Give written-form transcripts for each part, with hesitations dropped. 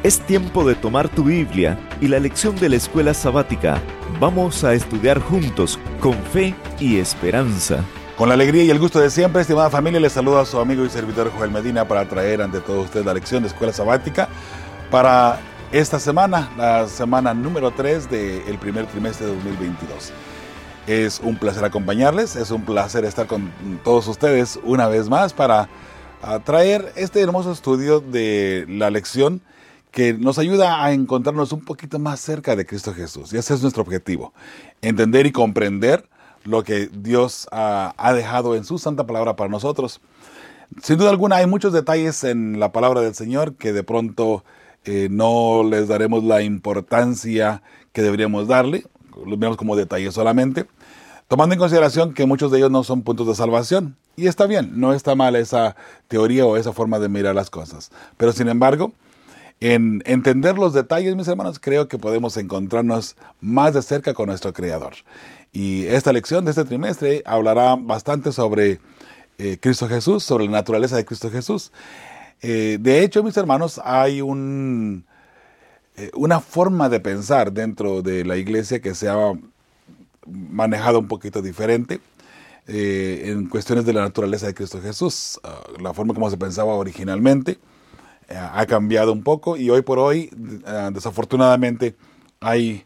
Es tiempo de tomar tu Biblia y la lección de la escuela sabática. Vamos a estudiar juntos con fe y esperanza. Con la alegría y el gusto de siempre, estimada familia, les saluda a su amigo y servidor Joel Medina para traer ante todos ustedes la lección de escuela sabática para esta semana, la semana número 3 del primer trimestre de 2022. Es un placer acompañarles, es un placer estar con todos ustedes una vez más para traer este hermoso estudio de la lección que nos ayuda a encontrarnos un poquito más cerca de Cristo Jesús. Y ese es nuestro objetivo, entender y comprender lo que Dios ha dejado en su santa palabra para nosotros. Sin duda alguna hay muchos detalles en la palabra del Señor que de pronto no les daremos la importancia que deberíamos darle, los vemos como detalles solamente, tomando en consideración que muchos de ellos no son puntos de salvación. Y está bien, no está mal esa teoría o esa forma de mirar las cosas. Pero sin embargo, en entender los detalles, mis hermanos, creo que podemos encontrarnos más de cerca con nuestro Creador. Y esta lección de este trimestre hablará bastante sobre Cristo Jesús, sobre la naturaleza de Cristo Jesús. De hecho, mis hermanos, hay una forma de pensar dentro de la iglesia que se ha manejado un poquito diferente en cuestiones de la naturaleza de Cristo Jesús. La forma como se pensaba originalmente ha cambiado un poco y hoy por hoy, desafortunadamente, hay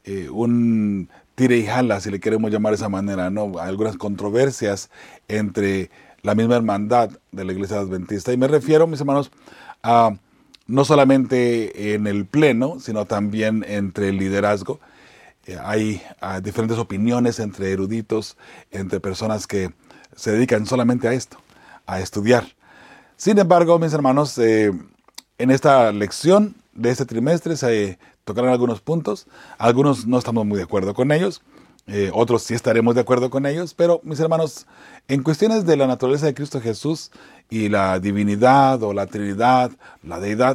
un tire y jala, si le queremos llamar de esa manera, ¿no? Algunas controversias entre la misma hermandad de la Iglesia Adventista. Y me refiero, mis hermanos, a no solamente en el pleno, sino también entre el liderazgo. Hay diferentes opiniones entre eruditos, entre personas que se dedican solamente a esto, a estudiar. Sin embargo, mis hermanos, en esta lección de este trimestre se tocarán algunos puntos. Algunos no estamos muy de acuerdo con ellos, otros sí estaremos de acuerdo con ellos, pero mis hermanos, en cuestiones de la naturaleza de Cristo Jesús y la divinidad o la Trinidad, la deidad,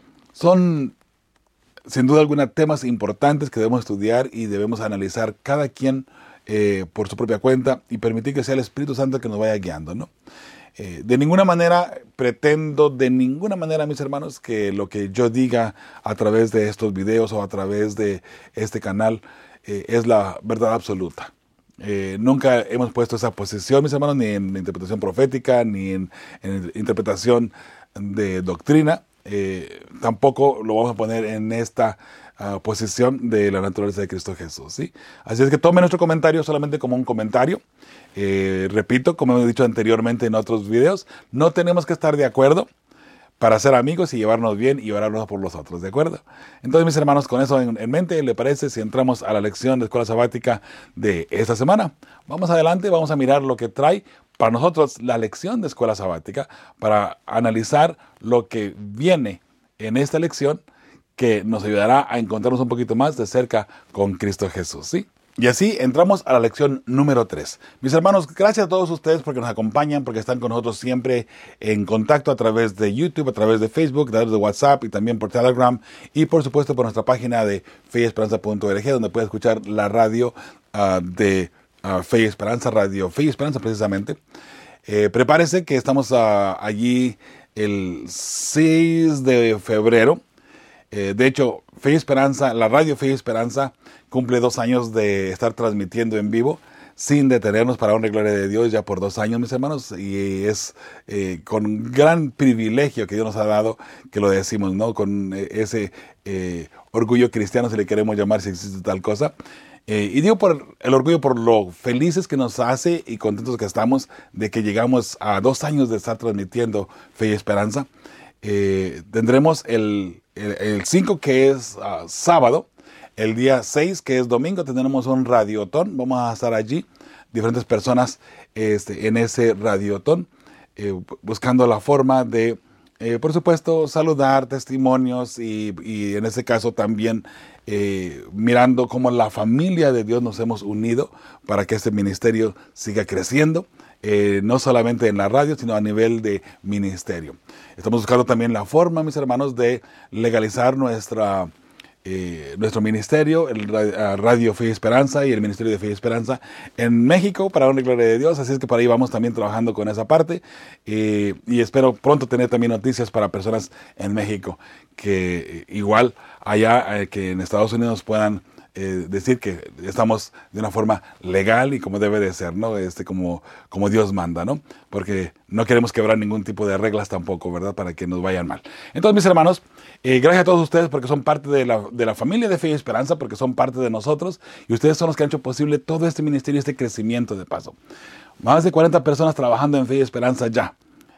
son sin duda alguna temas importantes que debemos estudiar y debemos analizar cada quien por su propia cuenta y permitir que sea el Espíritu Santo que nos vaya guiando, ¿no? De ninguna manera pretendo, mis hermanos, que lo que yo diga a través de estos videos o a través de este canal es la verdad absoluta. Nunca hemos puesto esa posición, mis hermanos, ni en interpretación profética, ni en interpretación de doctrina. Tampoco lo vamos a poner en esta posición de la naturaleza de Cristo Jesús, ¿sí? Así es que tome nuestro comentario solamente como un comentario. Repito, como he dicho anteriormente en otros videos, no tenemos que estar de acuerdo para ser amigos y llevarnos bien y orar unos por los otros, ¿de acuerdo? Entonces, mis hermanos, con eso en mente, ¿le parece si entramos a la lección de escuela sabática de esta semana? Vamos adelante, vamos a mirar lo que trae para nosotros la lección de escuela sabática, para analizar lo que viene en esta lección que nos ayudará a encontrarnos un poquito más de cerca con Cristo Jesús, ¿sí? Y así entramos a la lección número 3. Mis hermanos, gracias a todos ustedes porque nos acompañan, porque están con nosotros siempre en contacto a través de YouTube, a través de Facebook, a través de WhatsApp y también por Telegram y por supuesto por nuestra página de feyesperanza.org, donde puede escuchar la radio de Fe y Esperanza, Radio Fe y Esperanza precisamente. Prepárese que estamos allí el 6 de febrero. De hecho, Fe y Esperanza, la radio Fe y Esperanza cumple 2 años de estar transmitiendo en vivo sin detenernos para honra y gloria de Dios ya por 2 años, mis hermanos, y es con gran privilegio que Dios nos ha dado que lo decimos, ¿no? Con ese orgullo cristiano, si le queremos llamar, si existe tal cosa. Y digo por el orgullo, por lo felices que nos hace y contentos que estamos de que llegamos a 2 años de estar transmitiendo Fe y Esperanza. Tendremos el 5, que es sábado. El día 6, que es domingo, tendremos un radiotón. Vamos a estar allí, diferentes personas en ese radiotón, buscando la forma de, por supuesto, saludar, testimonios y en ese caso también mirando cómo la familia de Dios nos hemos unido para que este ministerio siga creciendo. No solamente en la radio, sino a nivel de ministerio. Estamos buscando también la forma, mis hermanos, de legalizar nuestra nuestro ministerio, el Radio Fe y Esperanza y el Ministerio de Fe y Esperanza en México, para honra y gloria de Dios. Así es que por ahí vamos también trabajando con esa parte, y espero pronto tener también noticias para personas en México que igual allá, que en Estados Unidos puedan decir que estamos de una forma legal y como debe de ser, ¿no? Como Dios manda, ¿no? Porque no queremos quebrar ningún tipo de reglas tampoco, ¿verdad? Para que nos vayan mal. Entonces, mis hermanos, gracias a todos ustedes porque son parte de la familia de Fe y Esperanza, porque son parte de nosotros, y ustedes son los que han hecho posible todo este ministerio, este crecimiento de paso. Más de 40 personas trabajando en Fe y Esperanza ya.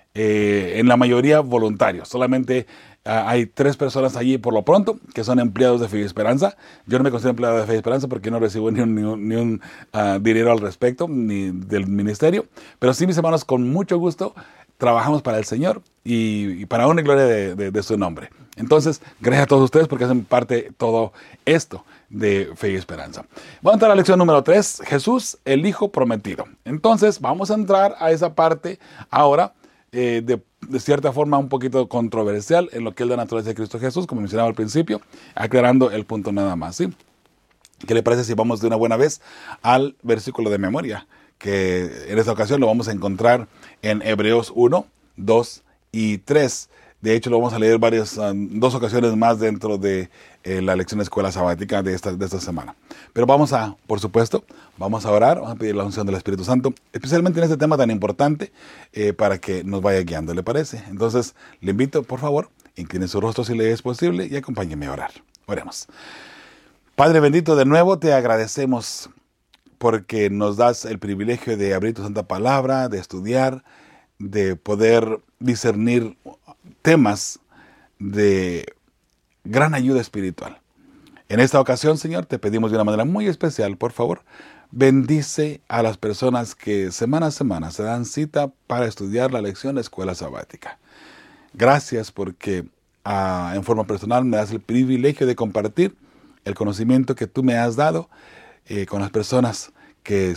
En la mayoría voluntarios. Solamente hay 3 personas allí por lo pronto que son empleados de Fe y Esperanza. Yo no me considero empleado de Fe y Esperanza porque no recibo ni un dinero al respecto, ni del ministerio. Pero sí, mis hermanos, con mucho gusto trabajamos para el Señor y para honra y gloria de su nombre. Entonces, gracias a todos ustedes porque hacen parte de todo esto de Fe y Esperanza. Vamos a entrar a la lección número 3, Jesús, el Hijo Prometido. Entonces, vamos a entrar a esa parte ahora, de cierta forma un poquito controversial en lo que es la naturaleza de Cristo Jesús, como mencionaba al principio, aclarando el punto nada más, ¿sí? ¿Qué le parece si vamos de una buena vez al versículo de memoria? Que en esta ocasión lo vamos a encontrar en Hebreos 1, 2 y 3. De hecho, lo vamos a leer 2 ocasiones más dentro de la lección de escuela sabática de esta semana. Pero por supuesto, vamos a orar, vamos a pedir la unción del Espíritu Santo, especialmente en este tema tan importante, para que nos vaya guiando, ¿le parece? Entonces, le invito, por favor, incline su rostro si le es posible y acompáñeme a orar. Oremos. Padre bendito, de nuevo te agradecemos porque nos das el privilegio de abrir tu santa palabra, de estudiar, de poder discernir temas de gran ayuda espiritual. En esta ocasión, Señor, te pedimos de una manera muy especial, por favor, bendice a las personas que semana a semana se dan cita para estudiar la lección de escuela sabática. Gracias porque en forma personal me das el privilegio de compartir el conocimiento que tú me has dado con las personas que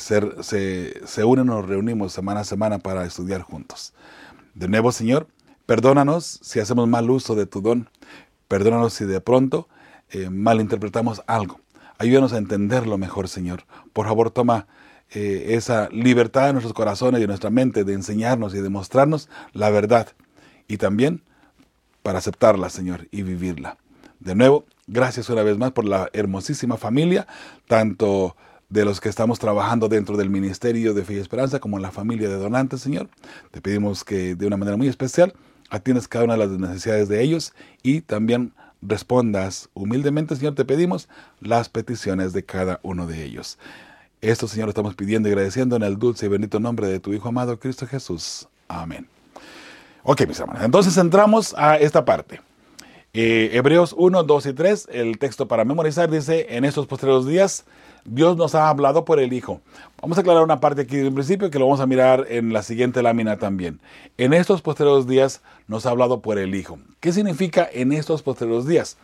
se unen o reunimos semana a semana para estudiar juntos. De nuevo, Señor, perdónanos si hacemos mal uso de tu don. Perdónanos si de pronto malinterpretamos algo. Ayúdanos a entenderlo mejor, Señor. Por favor, toma esa libertad de nuestros corazones y de nuestra mente de enseñarnos y de mostrarnos la verdad. Y también para aceptarla, Señor, y vivirla. De nuevo, gracias una vez más por la hermosísima familia, tanto de los que estamos trabajando dentro del Ministerio de Fe y Esperanza como en la familia de donantes, Señor. Te pedimos que de una manera muy especial atiendas cada una de las necesidades de ellos y también respondas humildemente, Señor, te pedimos las peticiones de cada uno de ellos. Esto, Señor, lo estamos pidiendo y agradeciendo en el dulce y bendito nombre de tu Hijo amado, Cristo Jesús. Amén. Ok, mis hermanos, entonces entramos a esta parte. Hebreos 1, 2 y 3, el texto para memorizar dice: en estos postreros días Dios nos ha hablado por el Hijo. Vamos a aclarar una parte aquí del principio que lo vamos a mirar en la siguiente lámina también. En estos postreros días nos ha hablado por el Hijo. ¿Qué significa en estos postreros días?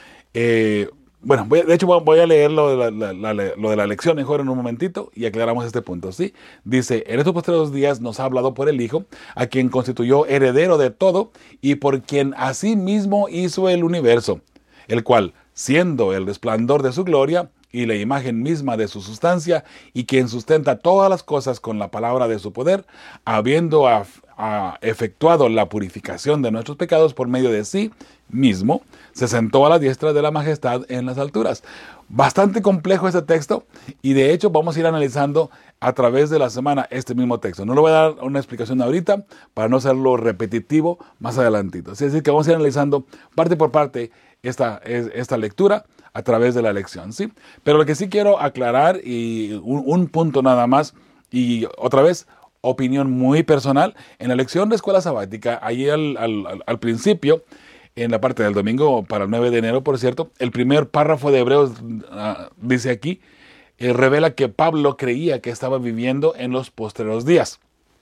Bueno, voy a leer lo de la lección mejor en un momentito y aclaramos este punto, ¿sí? Dice: en estos postreros días nos ha hablado por el Hijo, a quien constituyó heredero de todo y por quien asimismo hizo el universo, el cual, siendo el resplandor de su gloria y la imagen misma de su sustancia, y quien sustenta todas las cosas con la palabra de su poder, habiendo efectuado la purificación de nuestros pecados por medio de sí mismo, se sentó a la diestra de la majestad en las alturas. Bastante complejo este texto, y de hecho vamos a ir analizando a través de la semana este mismo texto. No le voy a dar una explicación ahorita para no hacerlo repetitivo más adelantito. Es decir, que vamos a ir analizando parte por parte esta lectura a través de la lección, ¿sí? Pero lo que sí quiero aclarar, y un punto nada más, y otra vez, opinión muy personal, en la lección de escuela sabática, ahí al principio, en la parte del domingo para el 9 de enero, por cierto, el primer párrafo de Hebreos dice aquí, revela que Pablo creía que estaba viviendo en los postreros días.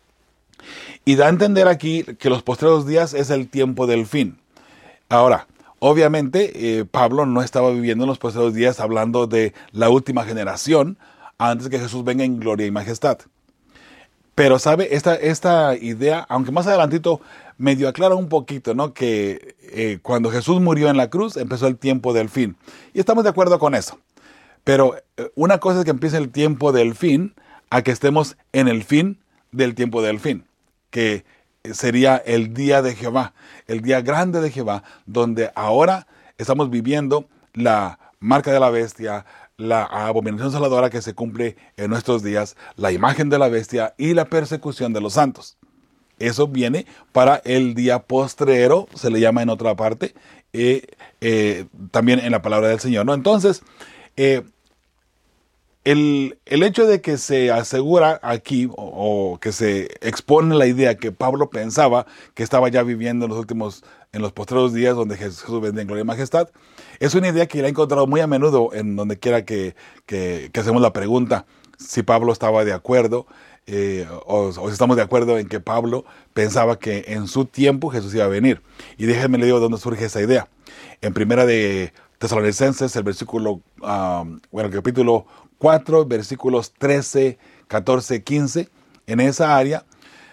Y da a entender aquí que los postreros días es el tiempo del fin. Ahora, obviamente, Pablo no estaba viviendo en los postreros días hablando de la última generación antes que Jesús venga en gloria y majestad. Pero, ¿sabe? Esta idea, aunque más adelantito medio aclara un poquito, ¿no? Que cuando Jesús murió en la cruz, empezó el tiempo del fin. Y estamos de acuerdo con eso. Pero una cosa es que empiece el tiempo del fin, a que estemos en el fin del tiempo del fin, que sería el día de Jehová, el día grande de Jehová, donde ahora estamos viviendo la marca de la bestia, la abominación desoladora que se cumple en nuestros días, la imagen de la bestia y la persecución de los santos. Eso viene para el día postrero, se le llama en otra parte, también en la palabra del Señor, ¿no? Entonces, el hecho de que se asegura aquí, o que se expone la idea que Pablo pensaba que estaba ya viviendo en los postreros días donde Jesús vendría en gloria y majestad, es una idea que la he encontrado muy a menudo en donde quiera que hacemos la pregunta si Pablo estaba de acuerdo, o si estamos de acuerdo en que Pablo pensaba que en su tiempo Jesús iba a venir. Y déjenme le digo de dónde surge esa idea. En primera de Tesalonicenses, el capítulo 4, versículos 13, 14, 15, en esa área,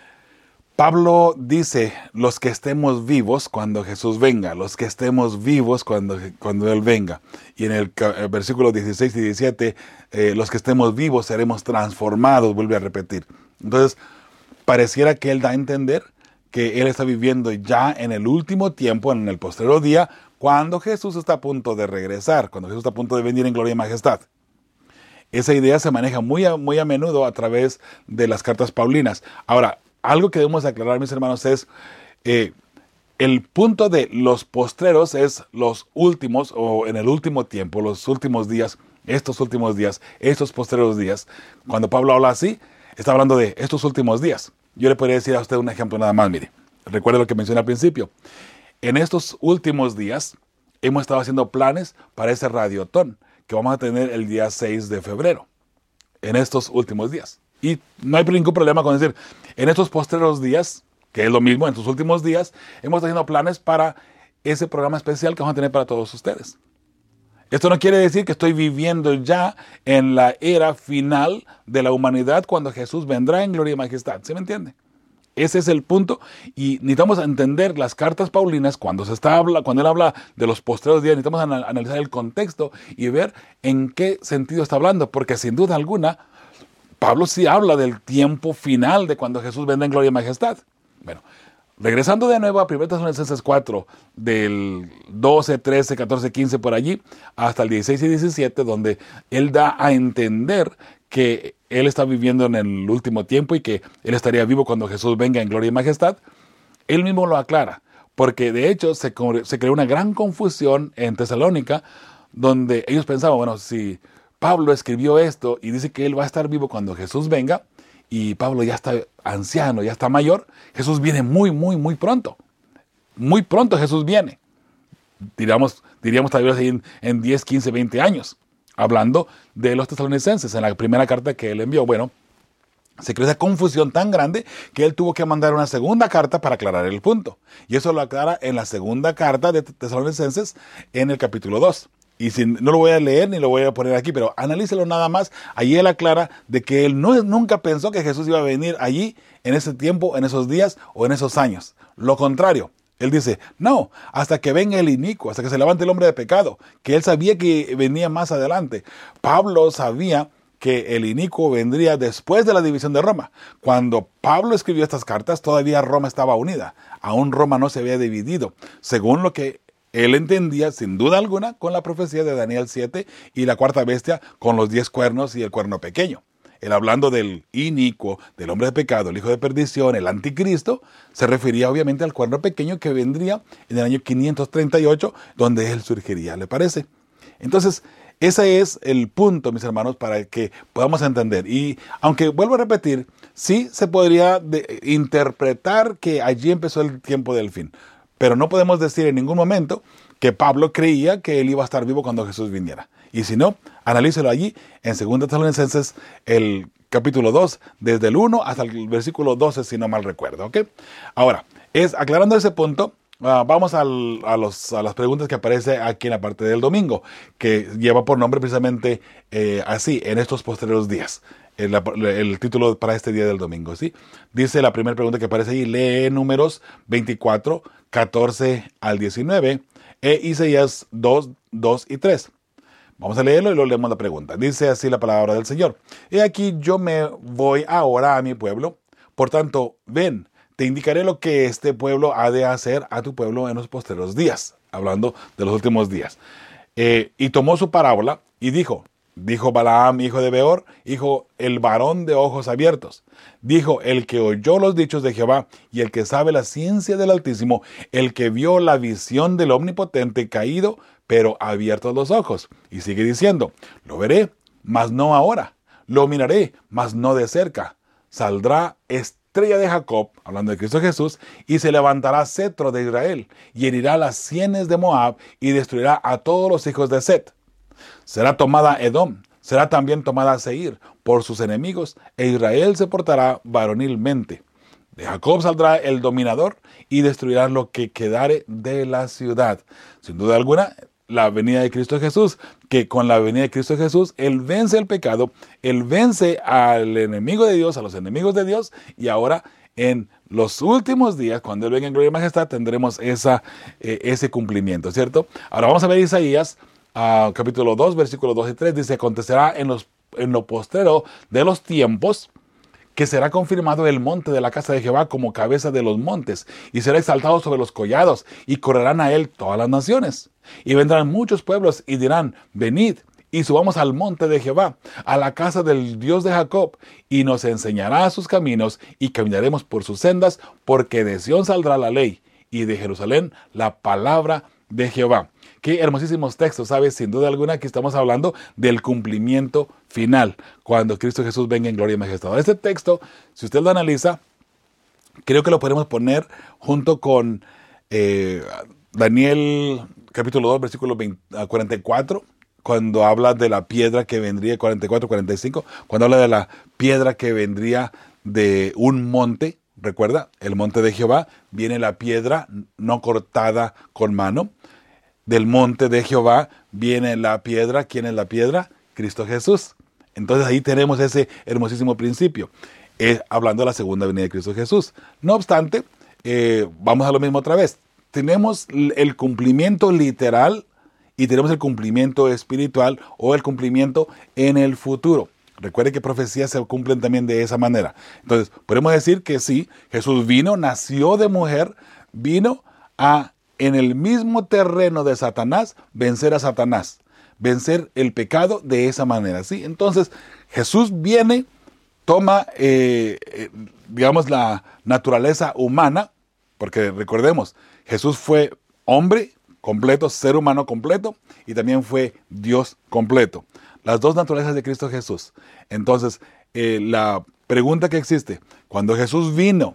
Pablo dice, los que estemos vivos cuando Jesús venga, los que estemos vivos cuando Él venga. Y en el versículo 16 y 17, los que estemos vivos seremos transformados, vuelve a repetir. Entonces, pareciera que Él da a entender que Él está viviendo ya en el último tiempo, en el postrero día, cuando Jesús está a punto de regresar, cuando Jesús está a punto de venir en gloria y majestad. Esa idea se maneja muy a menudo a través de las cartas paulinas. Ahora, algo que debemos aclarar, mis hermanos, es el punto de los postreros es los últimos, o en el último tiempo, los últimos días, estos postreros días. Cuando Pablo habla así, está hablando de estos últimos días. Yo le podría decir a usted un ejemplo nada más, mire. Recuerde lo que mencioné al principio. En estos últimos días hemos estado haciendo planes para ese radiotón que vamos a tener el día 6 de febrero. En estos últimos días. Y no hay ningún problema con decir, en estos postreros días, que es lo mismo, en estos últimos días, hemos estado haciendo planes para ese programa especial que vamos a tener para todos ustedes. Esto no quiere decir que estoy viviendo ya en la era final de la humanidad cuando Jesús vendrá en gloria y majestad. ¿Sí me entiende? Ese es el punto, y necesitamos entender las cartas paulinas cuando él habla de los postreros días. Necesitamos analizar el contexto y ver en qué sentido está hablando, porque sin duda alguna Pablo sí habla del tiempo final de cuando Jesús vendrá en gloria y majestad. Bueno, regresando de nuevo a 1 Tesalonicenses 4, del 12, 13, 14, 15 por allí, hasta el 16 y 17, donde él da a entender que él está viviendo en el último tiempo y que él estaría vivo cuando Jesús venga en gloria y majestad. Él mismo lo aclara, porque de hecho se creó una gran confusión en Tesalónica, donde ellos pensaban, bueno, si Pablo escribió esto y dice que él va a estar vivo cuando Jesús venga, y Pablo ya está anciano, ya está mayor, Jesús viene muy pronto. Muy pronto Jesús viene. Diríamos tal vez en 10, 15, 20 años. Hablando de los tesalonicenses, en la primera carta que él envió. Bueno, se creó esa confusión tan grande que él tuvo que mandar una segunda carta para aclarar el punto. Y eso lo aclara en la segunda carta de Tesalonicenses, en el capítulo 2. Y no lo voy a leer ni lo voy a poner aquí, pero analícelo nada más. Allí él aclara de que él nunca pensó que Jesús iba a venir allí, en ese tiempo, en esos días o en esos años. Lo contrario. Él dice, no, hasta que venga el inicuo, hasta que se levante el hombre de pecado, que él sabía que venía más adelante. Pablo sabía que el inicuo vendría después de la división de Roma. Cuando Pablo escribió estas cartas, todavía Roma estaba unida. Aún Roma no se había dividido, según lo que él entendía, sin duda alguna, con la profecía de Daniel 7 y la cuarta bestia con los 10 cuernos y el cuerno pequeño. Él, hablando del inicuo, del hombre de pecado, el hijo de perdición, el anticristo, se refería obviamente al cuerno pequeño que vendría en el año 538, donde él surgiría, ¿le parece? Entonces, ese es el punto, mis hermanos, para que podamos entender. Y aunque vuelvo a repetir, sí se podría interpretar que allí empezó el tiempo del fin, pero no podemos decir en ningún momento que Pablo creía que él iba a estar vivo cuando Jesús viniera. Y si no, analícelo allí en 2 Tesalonicenses, el capítulo 2, desde el 1 hasta el versículo 12, si no mal recuerdo. ¿Ok? Ahora, aclarando ese punto, vamos a las preguntas que aparece aquí en la parte del domingo, que lleva por nombre precisamente así, en estos posteriores días. el título para este día del domingo, ¿sí? Dice la primera pregunta que aparece ahí, lee Números 24, 14 al 19, e Isaías 2, 2 y 3. Vamos a leerlo y luego leemos la pregunta. Dice así la palabra del Señor. He aquí yo me voy ahora a mi pueblo, por tanto, ven, te indicaré lo que este pueblo ha de hacer a tu pueblo en los postreros días, hablando de los últimos días. Y tomó su parábola y dijo Balaam, hijo de Beor, hijo el varón de ojos abiertos. Dijo el que oyó los dichos de Jehová y el que sabe la ciencia del Altísimo, el que vio la visión del Omnipotente caído, pero abiertos los ojos. Y sigue diciendo, lo veré, mas no ahora. Lo miraré, mas no de cerca. Saldrá estrella de Jacob, hablando de Cristo Jesús, y se levantará cetro de Israel, y herirá las sienes de Moab, y destruirá a todos los hijos de Set. Será tomada Edom, será también tomada Seir por sus enemigos, e Israel se portará varonilmente. De Jacob saldrá el dominador y destruirá lo que quedare de la ciudad. Sin duda alguna, la venida de Cristo Jesús, que con la venida de Cristo Jesús, Él vence el pecado, Él vence al enemigo de Dios, a los enemigos de Dios, y ahora en los últimos días, cuando Él venga en gloria y majestad, tendremos ese cumplimiento, ¿cierto? Ahora vamos a ver Isaías, capítulo 2, versículos 2 y 3, dice, acontecerá en lo postrero de los tiempos, que será confirmado el monte de la casa de Jehová como cabeza de los montes, y será exaltado sobre los collados, y correrán a él todas las naciones. Y vendrán muchos pueblos, y dirán, venid, y subamos al monte de Jehová, a la casa del Dios de Jacob, y nos enseñará sus caminos, y caminaremos por sus sendas, porque de Sión saldrá la ley, y de Jerusalén la palabra de Jehová. Qué hermosísimos textos, ¿sabes? Sin duda alguna aquí estamos hablando del cumplimiento final, cuando Cristo Jesús venga en gloria y majestad. Este texto, si usted lo analiza, creo que lo podemos poner junto con Daniel capítulo 2, versículo 44, cuando habla de la piedra que vendría, 44, 45, cuando habla de la piedra que vendría de un monte. Recuerda, el monte de Jehová, viene la piedra no cortada con mano. Del monte de Jehová viene la piedra. ¿Quién es la piedra? Cristo Jesús. Entonces ahí tenemos ese hermosísimo principio, hablando de la segunda venida de Cristo Jesús. No obstante, vamos a lo mismo otra vez. Tenemos el cumplimiento literal y tenemos el cumplimiento espiritual o el cumplimiento en el futuro. Recuerde que profecías se cumplen también de esa manera. Entonces, podemos decir que sí, Jesús vino, nació de mujer, vino en el mismo terreno de Satanás, vencer a Satanás, vencer el pecado de esa manera, ¿sí? Entonces, Jesús viene, toma, digamos, la naturaleza humana, porque recordemos, Jesús fue hombre completo, ser humano completo, y también fue Dios completo. Las dos naturalezas de Cristo Jesús. Entonces, la pregunta que existe, cuando Jesús vino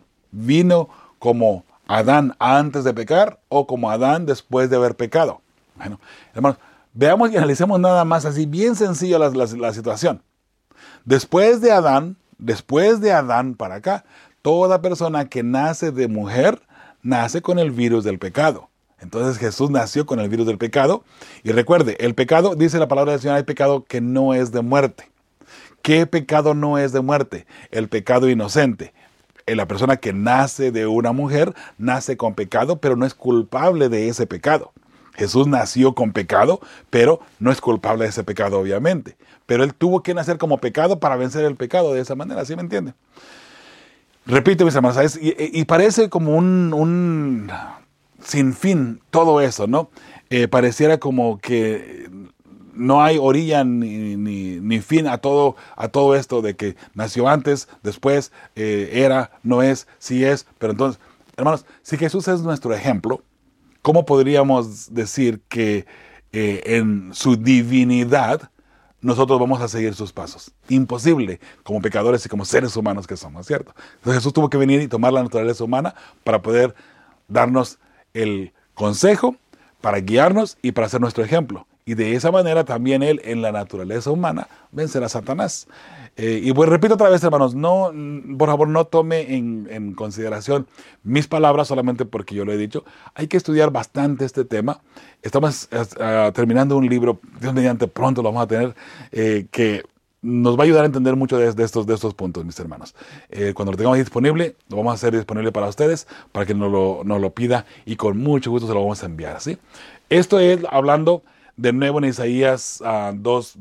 como Adán antes de pecar o como Adán después de haber pecado. Bueno, hermanos, veamos y analicemos nada más así, bien sencillo la situación. Después de Adán para acá, toda persona que nace de mujer, nace con el virus del pecado. Entonces Jesús nació con el virus del pecado. Y recuerde, el pecado, dice la palabra del Señor, hay pecado que no es de muerte. ¿Qué pecado no es de muerte? El pecado inocente. La persona que nace de una mujer nace con pecado, pero no es culpable de ese pecado. Jesús nació con pecado, pero no es culpable de ese pecado, obviamente. Pero Él tuvo que nacer como pecado para vencer el pecado de esa manera, ¿sí me entiende? Repito, mis hermanos, ¿sabes? Y parece como un sinfín todo eso, ¿no? Pareciera como que no hay orilla ni fin a todo esto de que nació antes, después, era, no es, sí es. Pero entonces, hermanos, si Jesús es nuestro ejemplo, ¿cómo podríamos decir que en su divinidad nosotros vamos a seguir sus pasos? Imposible, como pecadores y como seres humanos que somos, ¿cierto? Entonces Jesús tuvo que venir y tomar la naturaleza humana para poder darnos el consejo, para guiarnos y para ser nuestro ejemplo. Y de esa manera también Él, en la naturaleza humana, vencerá a Satanás. Y pues repito otra vez, hermanos, no, por favor, no tome en consideración mis palabras solamente porque yo lo he dicho. Hay que estudiar bastante este tema. Estamos terminando un libro, Dios mediante pronto lo vamos a tener, que nos va a ayudar a entender mucho de estos puntos, mis hermanos. Cuando lo tengamos disponible, lo vamos a hacer disponible para ustedes, para que nos lo pida, y con mucho gusto se lo vamos a enviar, ¿sí? Esto es hablando de nuevo en Isaías 2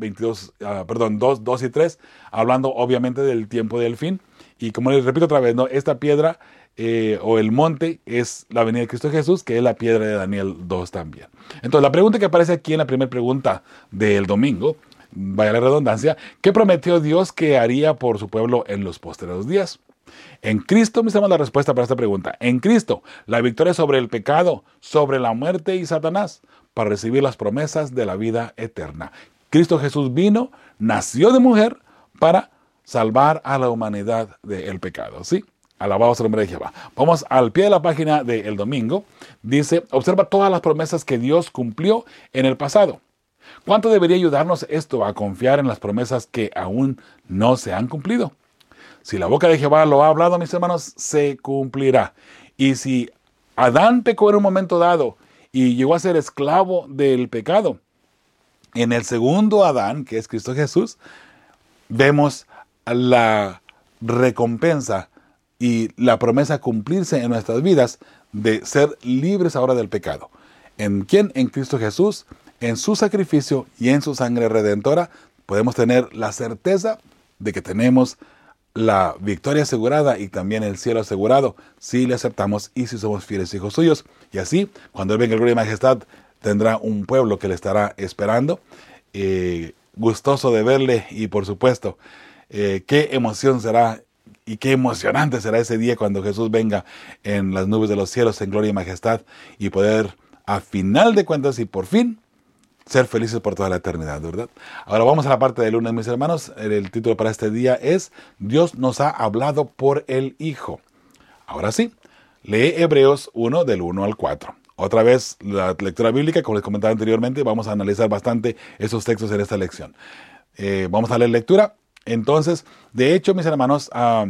y 3, hablando obviamente del tiempo del fin. Y como les repito otra vez, ¿no? Esta piedra o el monte es la venida de Cristo Jesús, que es la piedra de Daniel 2 también. Entonces, la pregunta que aparece aquí en la primera pregunta del domingo, vaya la redundancia, ¿qué prometió Dios que haría por su pueblo en los postreros días? En Cristo, mis hermanos, la respuesta para esta pregunta. En Cristo, la victoria sobre el pecado, sobre la muerte y Satanás, para recibir las promesas de la vida eterna. Cristo Jesús vino, nació de mujer para salvar a la humanidad del pecado, ¿sí? Alabado sea el nombre de Jehová. Vamos al pie de la página del domingo. Dice, observa todas las promesas que Dios cumplió en el pasado. ¿Cuánto debería ayudarnos esto a confiar en las promesas que aún no se han cumplido? Si la boca de Jehová lo ha hablado, mis hermanos, se cumplirá. Y si Adán pecó en un momento dado y llegó a ser esclavo del pecado, en el segundo Adán, que es Cristo Jesús, vemos la recompensa y la promesa cumplirse en nuestras vidas de ser libres ahora del pecado. ¿En quién? En Cristo Jesús, en su sacrificio y en su sangre redentora, podemos tener la certeza de que tenemos la victoria asegurada y también el cielo asegurado si le aceptamos y si somos fieles hijos suyos. Y así, cuando Él venga en gloria y majestad, tendrá un pueblo que le estará esperando, gustoso de verle, y por supuesto, qué emoción será y qué emocionante será ese día cuando Jesús venga en las nubes de los cielos en gloria y majestad, y poder, a final de cuentas y por fin, ser felices por toda la eternidad, ¿verdad? Ahora vamos a la parte del lunes, mis hermanos. El título para este día es Dios nos ha hablado por el Hijo. Ahora sí, lee Hebreos 1 del 1 al 4. Otra vez la lectura bíblica, como les comentaba anteriormente, vamos a analizar bastante esos textos en esta lección. Vamos a leer lectura. Entonces, de hecho, mis hermanos,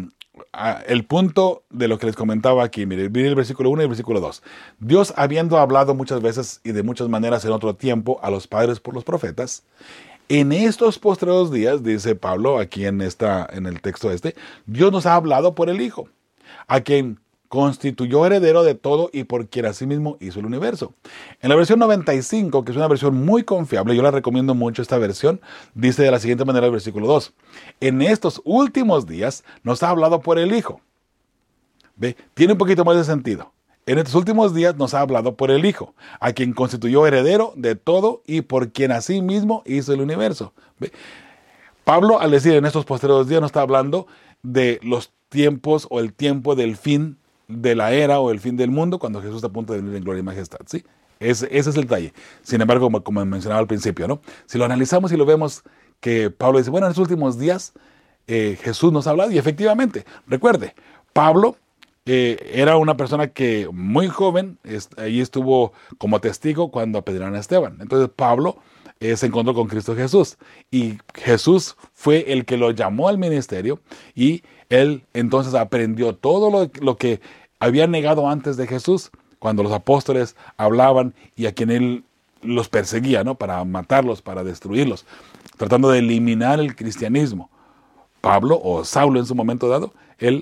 el punto de lo que les comentaba aquí, miren el versículo 1 y el versículo 2. Dios, habiendo hablado muchas veces y de muchas maneras en otro tiempo a los padres por los profetas, en estos postreros días, dice Pablo aquí en el texto Dios nos ha hablado por el Hijo, a quien constituyó heredero de todo y por quien asimismo hizo el universo. En la versión 95, que es una versión muy confiable, yo la recomiendo mucho esta versión, dice de la siguiente manera el versículo 2. En estos últimos días nos ha hablado por el Hijo. ¿Ve? Tiene un poquito más de sentido. En estos últimos días nos ha hablado por el Hijo, a quien constituyó heredero de todo y por quien asimismo hizo el universo. ¿Ve? Pablo, al decir en estos posteriores días, no está hablando de los tiempos o el tiempo del fin de la era o el fin del mundo, cuando Jesús está a punto de venir en gloria y majestad, ¿sí? Ese es el detalle. Sin embargo, como mencionaba al principio, ¿no? Si lo analizamos y lo vemos, que Pablo dice, bueno, en estos últimos días Jesús nos ha hablado, y efectivamente, recuerde, Pablo era una persona que muy joven, ahí estuvo como testigo cuando apedrearon a Esteban. Entonces Pablo se encontró con Cristo Jesús, y Jesús fue el que lo llamó al ministerio, y él entonces aprendió todo lo que había negado antes de Jesús, cuando los apóstoles hablaban y a quien él los perseguía, ¿no? Para matarlos, para destruirlos, tratando de eliminar el cristianismo. Pablo, o Saulo en su momento dado,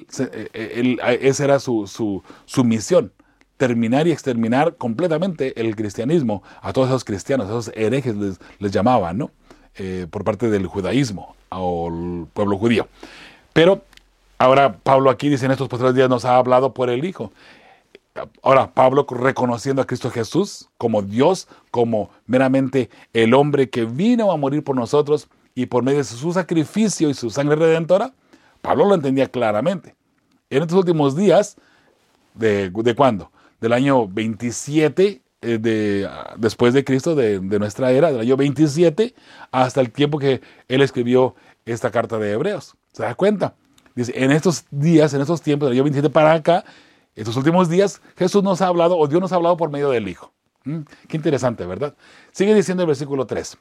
esa era su misión, terminar y exterminar completamente el cristianismo, a todos esos cristianos, a esos herejes les llamaban, ¿no? Por parte del judaísmo o el pueblo judío. Pero ahora Pablo aquí dice, en estos posteriores días nos ha hablado por el Hijo. Ahora Pablo, reconociendo a Cristo Jesús como Dios, como meramente el hombre que vino a morir por nosotros, y por medio de su sacrificio y su sangre redentora, Pablo lo entendía claramente. En estos últimos días, ¿de cuándo? Del año 27 después de Cristo, de nuestra era, del año 27 hasta el tiempo que él escribió esta carta de Hebreos. ¿Se da cuenta? Dice, en estos días, en estos tiempos, del año 27 para acá, estos últimos días, Jesús nos ha hablado, o Dios nos ha hablado por medio del Hijo. Qué interesante, ¿verdad? Sigue diciendo el versículo 3.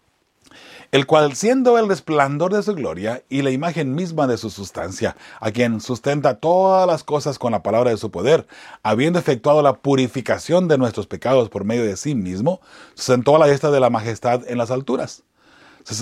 El cual, siendo el resplandor de su gloria y la imagen misma de su sustancia, a quien sustenta todas las cosas con la palabra de su poder, habiendo efectuado la purificación de nuestros pecados por medio de sí mismo, se sentó a la diestra de la majestad en las alturas.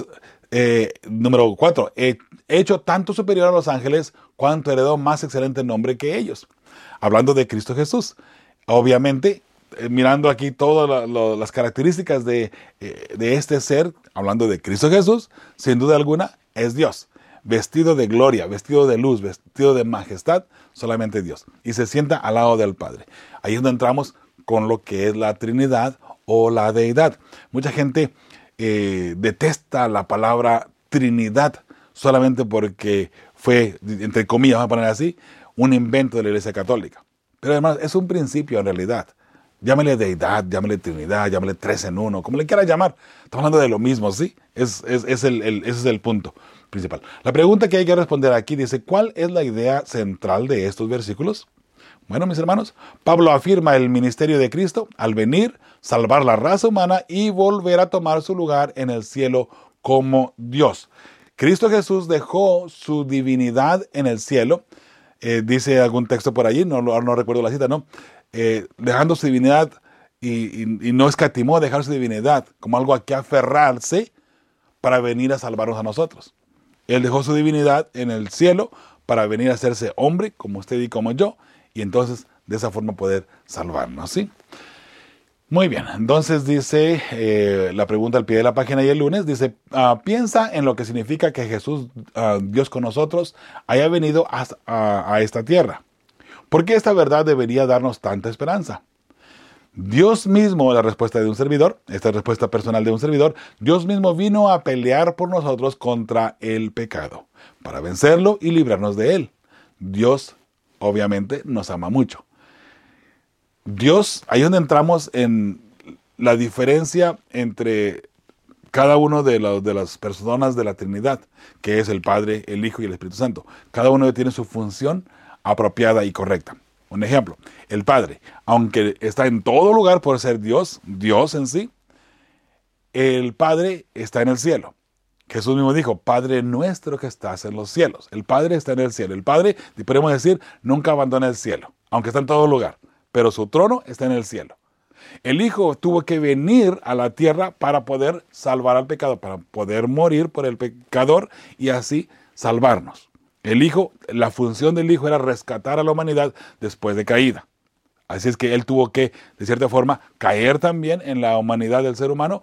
Número 4, hecho tanto superior a los ángeles cuanto heredó más excelente nombre que ellos. Hablando de Cristo Jesús. Obviamente, mirando aquí todas las características de este ser, hablando de Cristo Jesús, sin duda alguna es Dios. Vestido de gloria, vestido de luz, vestido de majestad, solamente Dios. Y se sienta al lado del Padre. Ahí es donde entramos con lo que es la Trinidad o la deidad. Mucha gente detesta la palabra Trinidad solamente porque fue, entre comillas, vamos a poner así, un invento de la Iglesia Católica. Pero además es un principio en realidad. Llámele deidad, llámele Trinidad, llámele tres en uno, como le quiera llamar. Estamos hablando de lo mismo, ¿sí? Ese es el punto principal. La pregunta que hay que responder aquí dice, ¿cuál es la idea central de estos versículos? Bueno, mis hermanos, Pablo afirma el ministerio de Cristo al venir, salvar la raza humana y volver a tomar su lugar en el cielo como Dios. Cristo Jesús dejó su divinidad en el cielo. Dice algún texto por allí, no recuerdo la cita, ¿no? Dejando su divinidad y no escatimó dejar su divinidad como algo a que aferrarse para venir a salvarnos a nosotros. Él dejó su divinidad en el cielo para venir a hacerse hombre, como usted y como yo, y entonces de esa forma poder salvarnos, ¿sí? Muy bien, entonces dice la pregunta al pie de la página y el lunes, dice, piensa en lo que significa que Jesús, Dios con nosotros, haya venido a esta tierra. ¿Por qué esta verdad debería darnos tanta esperanza? Dios mismo, la respuesta de un servidor, esta respuesta personal de un servidor, Dios mismo vino a pelear por nosotros contra el pecado, para vencerlo y librarnos de él. Dios, obviamente, nos ama mucho. Dios, ahí es donde entramos en la diferencia entre cada uno de las personas de la Trinidad, que es el Padre, el Hijo y el Espíritu Santo. Cada uno tiene su función apropiada y correcta. Un ejemplo, el Padre, aunque está en todo lugar por ser Dios, Dios en sí, el Padre está en el cielo. Jesús mismo dijo, Padre nuestro que estás en los cielos. El Padre está en el cielo. El Padre, podemos decir, nunca abandona el cielo, aunque está en todo lugar, pero su trono está en el cielo. El Hijo tuvo que venir a la tierra para poder salvar al pecado, para poder morir por el pecador y así salvarnos. El Hijo, la función del Hijo era rescatar a la humanidad después de caída. Así es que Él tuvo que, de cierta forma, caer también en la humanidad del ser humano,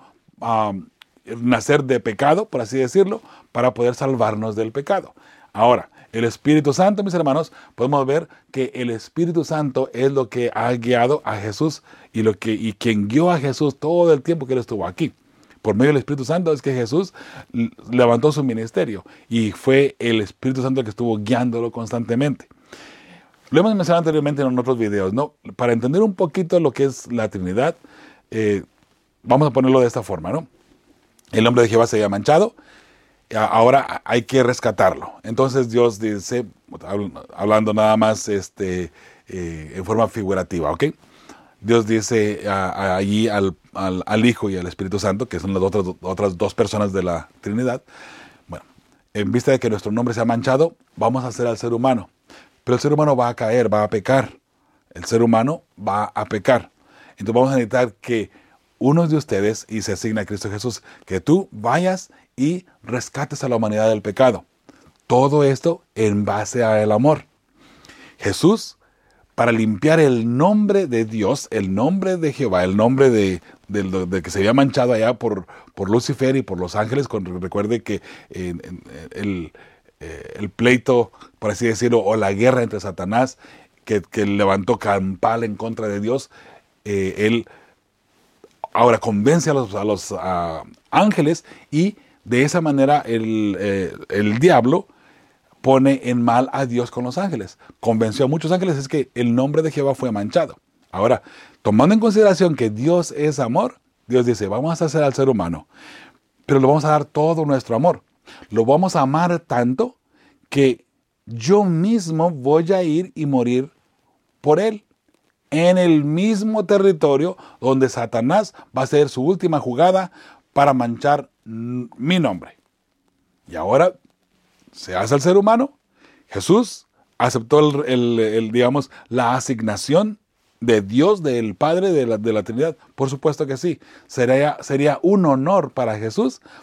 nacer de pecado, por así decirlo, para poder salvarnos del pecado. Ahora, el Espíritu Santo, mis hermanos, podemos ver que el Espíritu Santo es lo que ha guiado a Jesús y quien guió a Jesús todo el tiempo que Él estuvo aquí. Por medio del Espíritu Santo es que Jesús levantó su ministerio y fue el Espíritu Santo el que estuvo guiándolo constantemente. Lo hemos mencionado anteriormente en otros videos, ¿no? Para entender un poquito lo que es la Trinidad, vamos a ponerlo de esta forma, ¿no? El nombre de Jehová se había manchado, ahora hay que rescatarlo. Entonces Dios dice, hablando nada más en forma figurativa, ¿ok? Dios dice allí al Hijo y al Espíritu Santo, que son las otras dos personas de la Trinidad, bueno, en vista de que nuestro nombre se ha manchado, vamos a hacer al ser humano. Pero el ser humano va a caer, va a pecar. El ser humano va a pecar. Entonces vamos a necesitar que uno de ustedes, y se asigna a Cristo Jesús, que tú vayas y rescates a la humanidad del pecado. Todo esto en base al amor. Jesús, para limpiar el nombre de Dios, el nombre de Jehová, el nombre de que se había manchado allá por Lucifer y por los ángeles, recuerde que el pleito, por así decirlo, o la guerra entre Satanás, que levantó campal en contra de Dios, él ahora convence a los ángeles y de esa manera el diablo pone en mal a Dios con los ángeles. Convenció a muchos ángeles, es que el nombre de Jehová fue manchado. Ahora, tomando en consideración que Dios es amor, Dios dice, vamos a hacer al ser humano, pero le vamos a dar todo nuestro amor. Lo vamos a amar tanto que yo mismo voy a ir y morir por él. En el mismo territorio donde Satanás va a hacer su última jugada para manchar mi nombre. Y ahora se hace el ser humano. Jesús aceptó digamos, la asignación de Dios, del Padre, de la Trinidad. Por supuesto que sí. Sería un honor para Jesús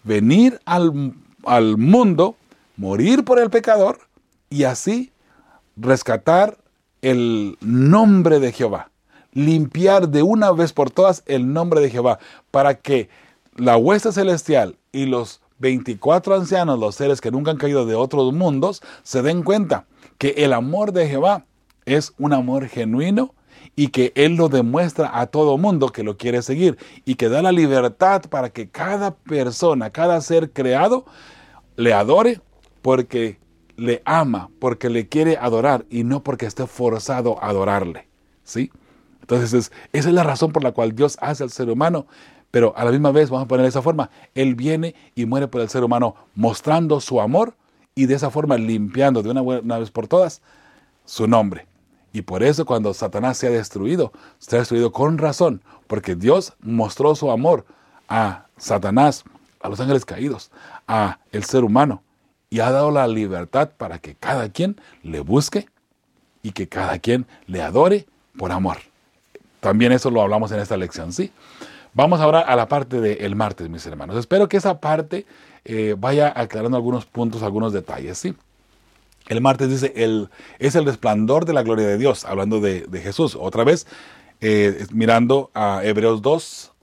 venir al mundo, morir por el pecador y así rescatar el nombre de Jehová. Limpiar de una vez por todas el nombre de Jehová, para que la hueste celestial y los 24 ancianos, los seres que nunca han caído de otros mundos, se den cuenta que el amor de Jehová es un amor genuino y que Él lo demuestra a todo mundo que lo quiere seguir y que da la libertad para que cada persona, cada ser creado, le adore porque le ama, porque le quiere adorar y no porque esté forzado a adorarle, ¿sí? Entonces, esa es la razón por la cual Dios hace al ser humano, pero a la misma vez, vamos a poner de esa forma, Él viene y muere por el ser humano, mostrando su amor y de esa forma limpiando de una vez por todas su nombre. Y por eso cuando Satanás se ha destruido con razón, porque Dios mostró su amor a Satanás, a los ángeles caídos, a el ser humano, y ha dado la libertad para que cada quien le busque y que cada quien le adore por amor. También eso lo hablamos en esta lección, ¿sí? Vamos ahora a la parte del martes, mis hermanos. Espero que esa parte vaya aclarando algunos puntos, algunos detalles, ¿sí? El martes dice, es el resplandor de la gloria de Dios, hablando de Jesús. Otra vez, mirando a Hebreos 2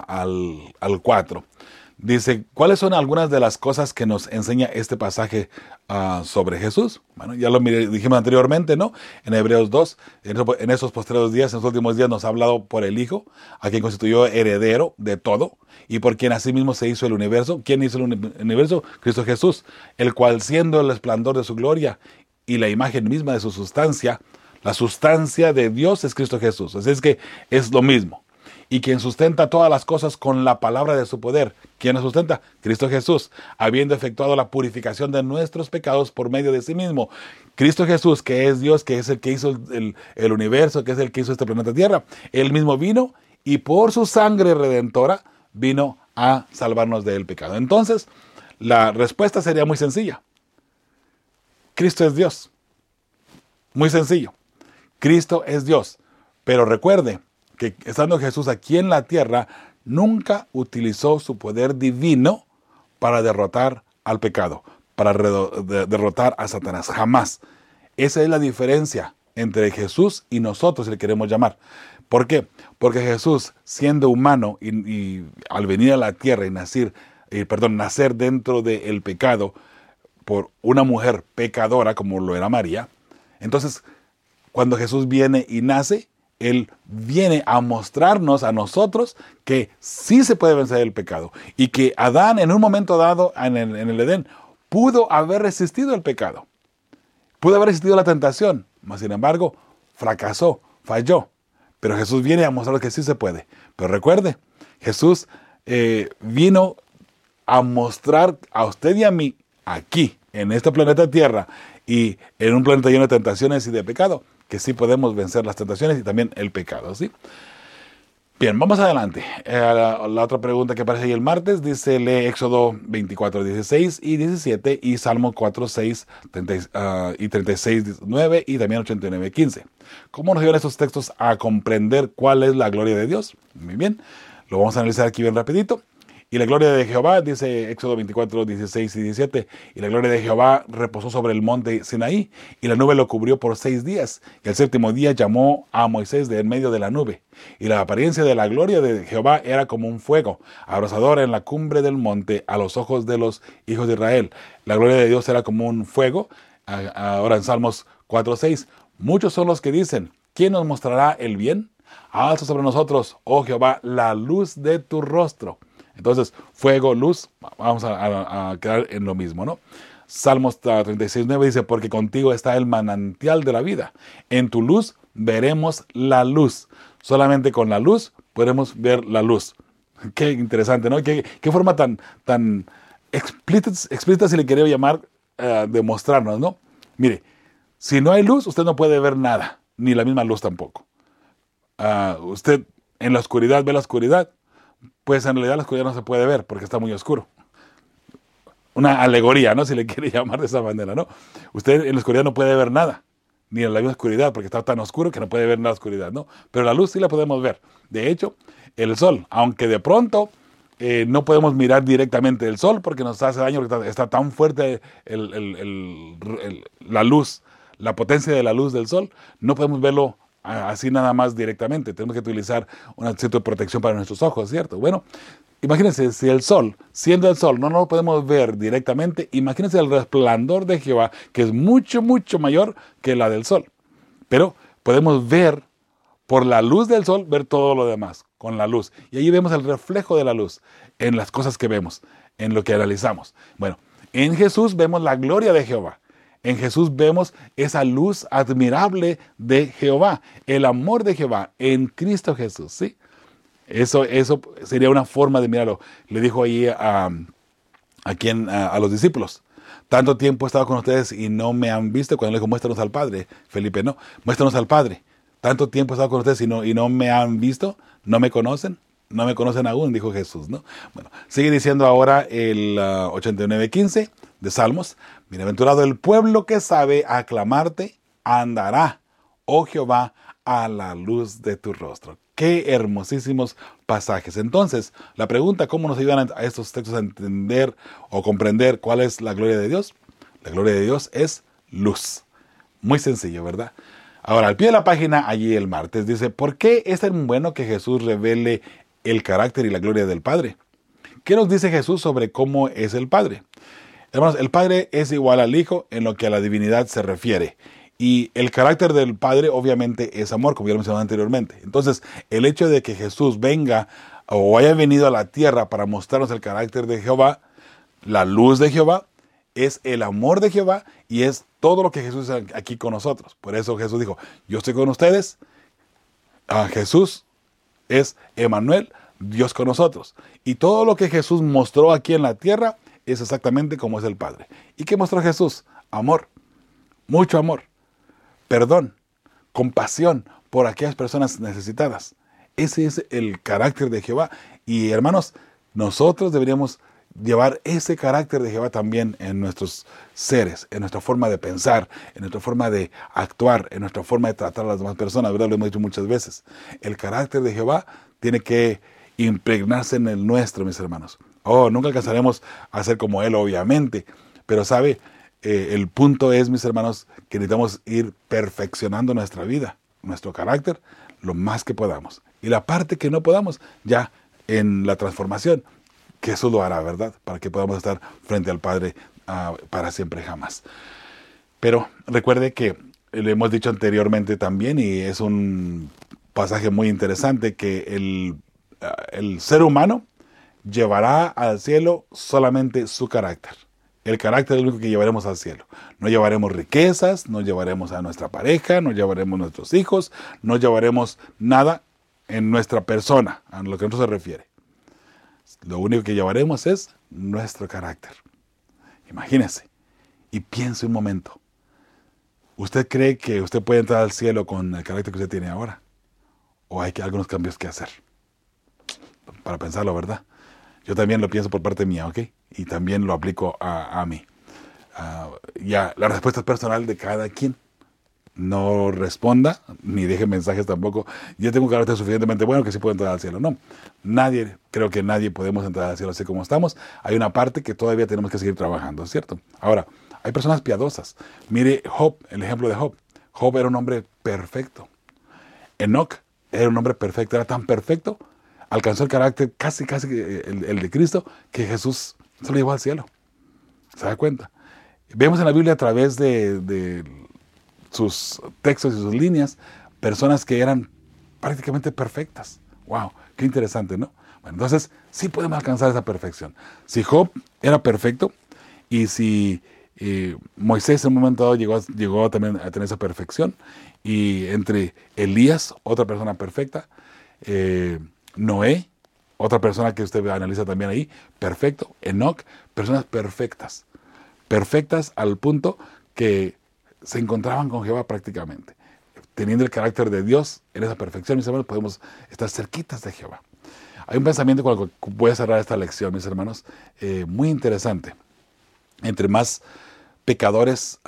al 4. Dice, ¿cuáles son algunas de las cosas que nos enseña este pasaje sobre Jesús? Bueno, ya lo dijimos anteriormente, ¿no? En Hebreos 2, en esos postreros días, en los últimos días, nos ha hablado por el Hijo, a quien constituyó heredero de todo, y por quien asimismo se hizo el universo. ¿Quién hizo el universo? Cristo Jesús, el cual siendo el resplandor de su gloria y la imagen misma de su sustancia, la sustancia de Dios es Cristo Jesús. Así es que es lo mismo. Y quien sustenta todas las cosas con la palabra de su poder. ¿Quién la sustenta? Cristo Jesús, habiendo efectuado la purificación de nuestros pecados por medio de sí mismo. Cristo Jesús, que es Dios, que es el que hizo el universo, que es el que hizo este planeta Tierra. Él mismo vino y por su sangre redentora vino a salvarnos del pecado. Entonces, la respuesta sería muy sencilla. Cristo es Dios. Muy sencillo. Cristo es Dios. Pero recuerde que estando Jesús aquí en la tierra, nunca utilizó su poder divino para derrotar al pecado, para derrotar a Satanás. Jamás. Esa es la diferencia entre Jesús y nosotros, si le queremos llamar. ¿Por qué? Porque Jesús, siendo humano y al venir a la tierra y nacer dentro del pecado por una mujer pecadora, como lo era María, entonces, cuando Jesús viene y nace, Él viene a mostrarnos a nosotros que sí se puede vencer el pecado y que Adán en un momento dado en el Edén pudo haber resistido el pecado, pudo haber resistido la tentación, mas sin embargo fracasó, falló. Pero Jesús viene a mostrar que sí se puede. Pero recuerde, Jesús vino a mostrar a usted y a mí aquí, en este planeta Tierra y en un planeta lleno de tentaciones y de pecado, que sí podemos vencer las tentaciones y también el pecado, ¿sí? Bien, vamos adelante. La otra pregunta que aparece ahí el martes dice, lee Éxodo 24, 16 y 17 y Salmo 4, 6 y 36, 9 y también 89, 15. ¿Cómo nos ayudan estos textos a comprender cuál es la gloria de Dios? Muy bien, lo vamos a analizar aquí bien rapidito. Y la gloria de Jehová, dice Éxodo 24, 16 y 17, y la gloria de Jehová reposó sobre el monte Sinaí, y la nube lo cubrió por 6 días, y el séptimo día llamó a Moisés de en medio de la nube. Y la apariencia de la gloria de Jehová era como un fuego, abrasador en la cumbre del monte a los ojos de los hijos de Israel. La gloria de Dios era como un fuego. Ahora en Salmos 4, 6, muchos son los que dicen, ¿quién nos mostrará el bien? Alza sobre nosotros, oh Jehová, la luz de tu rostro. Entonces, fuego, luz, vamos a quedar en lo mismo, ¿no? Salmos 36, 9 dice, porque contigo está el manantial de la vida. En tu luz veremos la luz. Solamente con la luz podemos ver la luz. Qué interesante, ¿no? Qué forma tan explícita, si le quería llamar, de mostrarnos, ¿no? Mire, si no hay luz, usted no puede ver nada, ni la misma luz tampoco. Usted en la oscuridad ve la oscuridad. Pues en realidad la oscuridad no se puede ver porque está muy oscuro. Una alegoría, ¿no? Si le quiere llamar de esa manera, ¿no? Usted en la oscuridad no puede ver nada, ni en la misma oscuridad, porque está tan oscuro que no puede ver en la oscuridad, ¿no? Pero la luz sí la podemos ver. De hecho, el sol, aunque de pronto no podemos mirar directamente el sol porque nos hace daño, porque está tan fuerte la luz, la potencia de la luz del sol. No podemos verlo así nada más directamente. Tenemos que utilizar una cierta protección para nuestros ojos, ¿cierto? Bueno, imagínense, si el sol, siendo el sol, no lo podemos ver directamente, imagínense el resplandor de Jehová, que es mucho, mucho mayor que la del sol. Pero podemos ver, por la luz del sol, ver todo lo demás, con la luz. Y ahí vemos el reflejo de la luz en las cosas que vemos, en lo que analizamos. Bueno, en Jesús vemos la gloria de Jehová. En Jesús vemos esa luz admirable de Jehová, el amor de Jehová en Cristo Jesús, ¿sí? Eso sería una forma de mirarlo. Le dijo ahí a los discípulos: tanto tiempo he estado con ustedes y no me han visto. Cuando le dijo, muéstranos al Padre, Felipe, no, muéstranos al Padre. Tanto tiempo he estado con ustedes y no me han visto, no me conocen aún, dijo Jesús, ¿no? Bueno, sigue diciendo ahora el 89:15 de Salmos: bienaventurado el pueblo que sabe aclamarte, andará, oh Jehová, a la luz de tu rostro. Qué hermosísimos pasajes. Entonces, la pregunta, ¿cómo nos ayudan a estos textos a entender o comprender cuál es la gloria de Dios? La gloria de Dios es luz. Muy sencillo, ¿verdad? Ahora, al pie de la página, allí el martes, dice: ¿por qué es tan bueno que Jesús revele el carácter y la gloria del Padre? ¿Qué nos dice Jesús sobre cómo es el Padre? Hermanos, el Padre es igual al Hijo en lo que a la divinidad se refiere. Y el carácter del Padre obviamente es amor, como ya lo mencionaba anteriormente. Entonces, el hecho de que Jesús venga o haya venido a la tierra para mostrarnos el carácter de Jehová, la luz de Jehová, es el amor de Jehová y es todo lo que Jesús es aquí con nosotros. Por eso Jesús dijo: yo estoy con ustedes. Jesús es Emmanuel, Dios con nosotros. Y todo lo que Jesús mostró aquí en la tierra es exactamente como es el Padre. ¿Y qué mostró Jesús? Amor, mucho amor, perdón, compasión por aquellas personas necesitadas. Ese es el carácter de Jehová. Y hermanos, nosotros deberíamos llevar ese carácter de Jehová también en nuestros seres, en nuestra forma de pensar, en nuestra forma de actuar, en nuestra forma de tratar a las demás personas, ¿verdad? Lo hemos dicho muchas veces. El carácter de Jehová tiene que impregnarse en el nuestro, mis hermanos. Nunca alcanzaremos a ser como Él, obviamente, pero ¿sabe? El punto es, mis hermanos, que necesitamos ir perfeccionando nuestra vida, nuestro carácter, lo más que podamos. Y la parte que no podamos, ya en la transformación, que eso lo hará, ¿verdad? Para que podamos estar frente al Padre para siempre jamás. Pero recuerde que lo hemos dicho anteriormente también, y es un pasaje muy interesante, que el ser humano llevará al cielo solamente su carácter. El carácter es lo único que llevaremos al cielo. No llevaremos riquezas, no llevaremos a nuestra pareja, no llevaremos nuestros hijos, no llevaremos nada en nuestra persona, a lo que a nosotros se refiere. Lo único que llevaremos es nuestro carácter. Imagínese y piense un momento. ¿Usted cree que usted puede entrar al cielo con el carácter que usted tiene ahora? ¿O hay algunos cambios que hacer? Para pensarlo, ¿verdad? Yo también lo pienso por parte mía, ¿ok? Y también lo aplico a mí. Ya, la respuesta es personal de cada quien. No responda, ni deje mensajes tampoco: yo tengo un carácter suficientemente bueno que sí puedo entrar al cielo. No, creo que nadie podemos entrar al cielo así como estamos. Hay una parte que todavía tenemos que seguir trabajando, ¿cierto? Ahora, hay personas piadosas. Mire Job, el ejemplo de Job. Job era un hombre perfecto. Enoc era un hombre perfecto, era tan perfecto, alcanzó el carácter casi el de Cristo, que Jesús se lo llevó al cielo. ¿Se da cuenta? Vemos en la Biblia, a través de sus textos y sus líneas, personas que eran prácticamente perfectas. ¡Wow! ¡Qué interesante!, ¿no? Bueno, entonces sí podemos alcanzar esa perfección. Si Job era perfecto, y si Moisés en un momento dado llegó también a tener esa perfección, y entre Elías, otra persona perfecta, Noé, otra persona que usted analiza también ahí, perfecto, Enoc, personas perfectas al punto que se encontraban con Jehová prácticamente. Teniendo el carácter de Dios en esa perfección, mis hermanos, podemos estar cerquitas de Jehová. Hay un pensamiento con el que voy a cerrar esta lección, mis hermanos, muy interesante. Entre más pecadores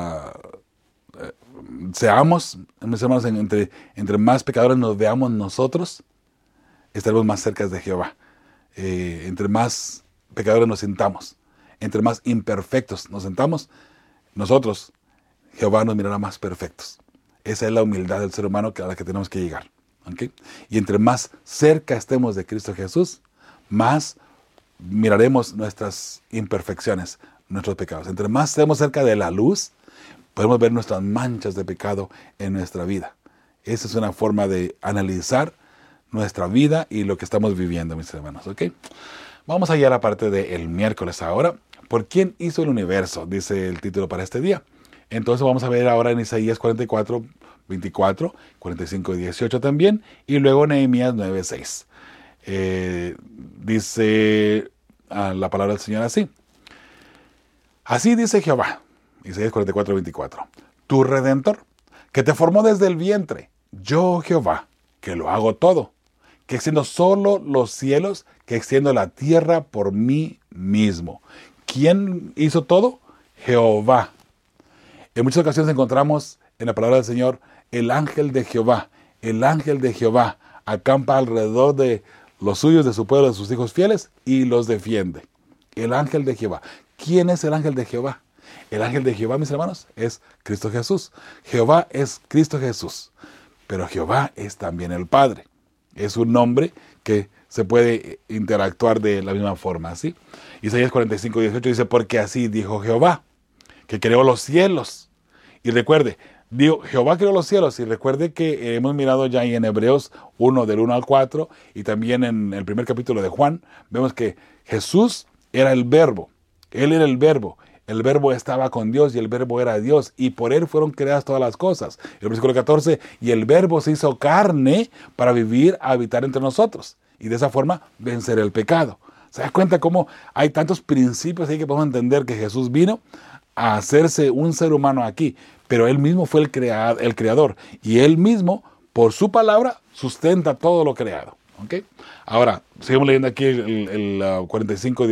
seamos, mis hermanos, entre más pecadores nos veamos nosotros, estaremos más cerca de Jehová. entre más pecadores nos sintamos, entre más imperfectos nos sintamos, nosotros, Jehová nos mirará más perfectos. Esa es la humildad del ser humano a la que tenemos que llegar. ¿Okay? Y entre más cerca estemos de Cristo Jesús, más miraremos nuestras imperfecciones, nuestros pecados. Entre más estemos cerca de la luz, podemos ver nuestras manchas de pecado en nuestra vida. Esa es una forma de analizar nuestra vida y lo que estamos viviendo, mis hermanos. ¿Okay? Vamos allá a la parte del miércoles ahora. ¿Por quién hizo el universo? Dice el título para este día. Entonces vamos a ver ahora en Isaías 44, 24, 45 y 18 también. Y luego Nehemías 9, 6. Dice la palabra del Señor así. Así dice Jehová, Isaías 44, 24. Tu Redentor, que te formó desde el vientre, yo Jehová, que lo hago todo, que extiendo solo los cielos, que extiendo la tierra por mí mismo. ¿Quién hizo todo? Jehová. En muchas ocasiones encontramos en la palabra del Señor el ángel de Jehová. El ángel de Jehová acampa alrededor de los suyos, de su pueblo, de sus hijos fieles, y los defiende. El ángel de Jehová. ¿Quién es el ángel de Jehová? El ángel de Jehová, mis hermanos, es Cristo Jesús. Jehová es Cristo Jesús. Pero Jehová es también el Padre. Es un nombre que se puede interactuar de la misma forma, ¿sí? Isaías 45, 18 dice, porque así dijo Jehová, que creó los cielos. Y recuerde, Jehová creó los cielos, y recuerde que hemos mirado ya en Hebreos 1, del 1 al 4, y también en el primer capítulo de Juan, vemos que Jesús era el verbo, Él era el verbo estaba con Dios y el verbo era Dios, y por Él fueron creadas todas las cosas. El versículo 14, y el verbo se hizo carne para vivir, habitar entre nosotros, y de esa forma vencer el pecado. ¿Se da cuenta cómo hay tantos principios ahí que podemos entender que Jesús vino a hacerse un ser humano aquí? Pero Él mismo fue el creador. Y Él mismo, por su palabra, sustenta todo lo creado. ¿Okay? Ahora, seguimos leyendo aquí el 45,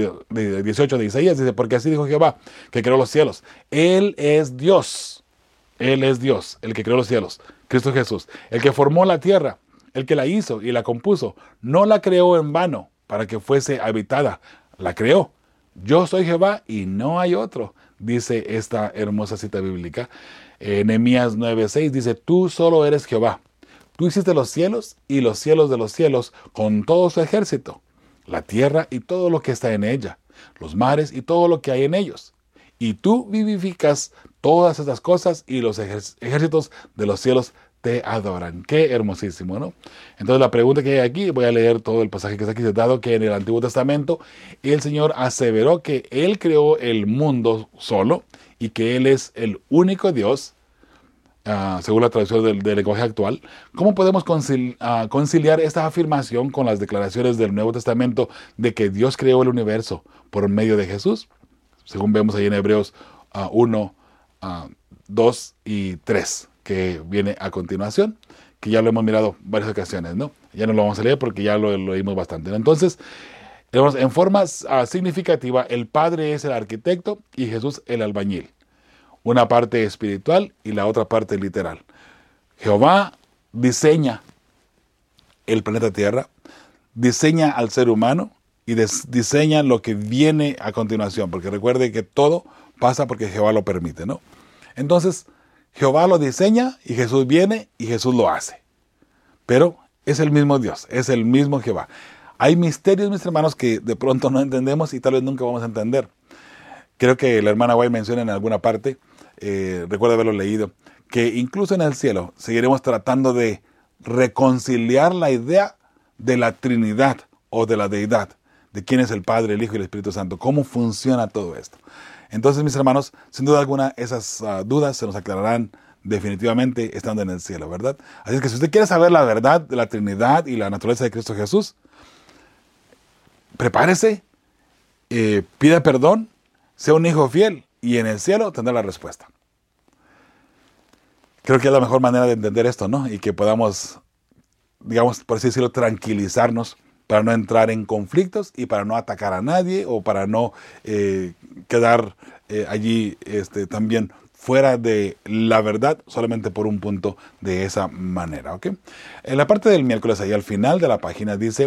18 de Isaías. Dice, porque así dijo Jehová, que creó los cielos. Él es Dios. Él es Dios, el que creó los cielos. Cristo Jesús. El que formó la tierra, el que la hizo y la compuso. No la creó en vano para que fuese habitada. La creó. Yo soy Jehová y no hay otro. Dice esta hermosa cita bíblica. Nehemías 9:6 dice, tú solo eres Jehová. Tú hiciste los cielos y los cielos de los cielos con todo su ejército, la tierra y todo lo que está en ella, los mares y todo lo que hay en ellos. Y tú vivificas todas estas cosas y los ejércitos de los cielos te adoran. Qué hermosísimo, ¿no? Entonces la pregunta que hay aquí, voy a leer todo el pasaje que está aquí citado, que en el Antiguo Testamento el Señor aseveró que Él creó el mundo solo y que Él es el único Dios, según la traducción del lenguaje actual. ¿Cómo podemos conciliar esta afirmación con las declaraciones del Nuevo Testamento de que Dios creó el universo por medio de Jesús? Según vemos ahí en Hebreos 1, 2 y 3. Que viene a continuación, que ya lo hemos mirado varias ocasiones, ¿no? Ya no lo vamos a leer porque ya lo leímos bastante, ¿no? Entonces, en forma significativa, el Padre es el arquitecto y Jesús el albañil. Una parte espiritual y la otra parte literal. Jehová diseña el planeta Tierra, diseña al ser humano y diseña lo que viene a continuación, porque recuerde que todo pasa porque Jehová lo permite, ¿no? Entonces, Jehová lo diseña y Jesús viene y Jesús lo hace. Pero es el mismo Dios, es el mismo Jehová. Hay misterios, mis hermanos, que de pronto no entendemos y tal vez nunca vamos a entender. Creo que la hermana White menciona en alguna parte, recuerdo haberlo leído, que incluso en el cielo seguiremos tratando de reconciliar la idea de la Trinidad o de la deidad, de quién es el Padre, el Hijo y el Espíritu Santo, cómo funciona todo esto. Entonces, mis hermanos, sin duda alguna, esas dudas se nos aclararán definitivamente estando en el cielo, ¿verdad? Así es que si usted quiere saber la verdad de la Trinidad y la naturaleza de Cristo Jesús, prepárese, pida perdón, sea un hijo fiel y en el cielo tendrá la respuesta. Creo que es la mejor manera de entender esto, ¿no? Y que podamos, digamos, por así decirlo, tranquilizarnos para no entrar en conflictos y para no atacar a nadie o para no quedar allí también fuera de la verdad solamente por un punto de esa manera, ¿ok? En la parte del miércoles, ahí al final de la página dice,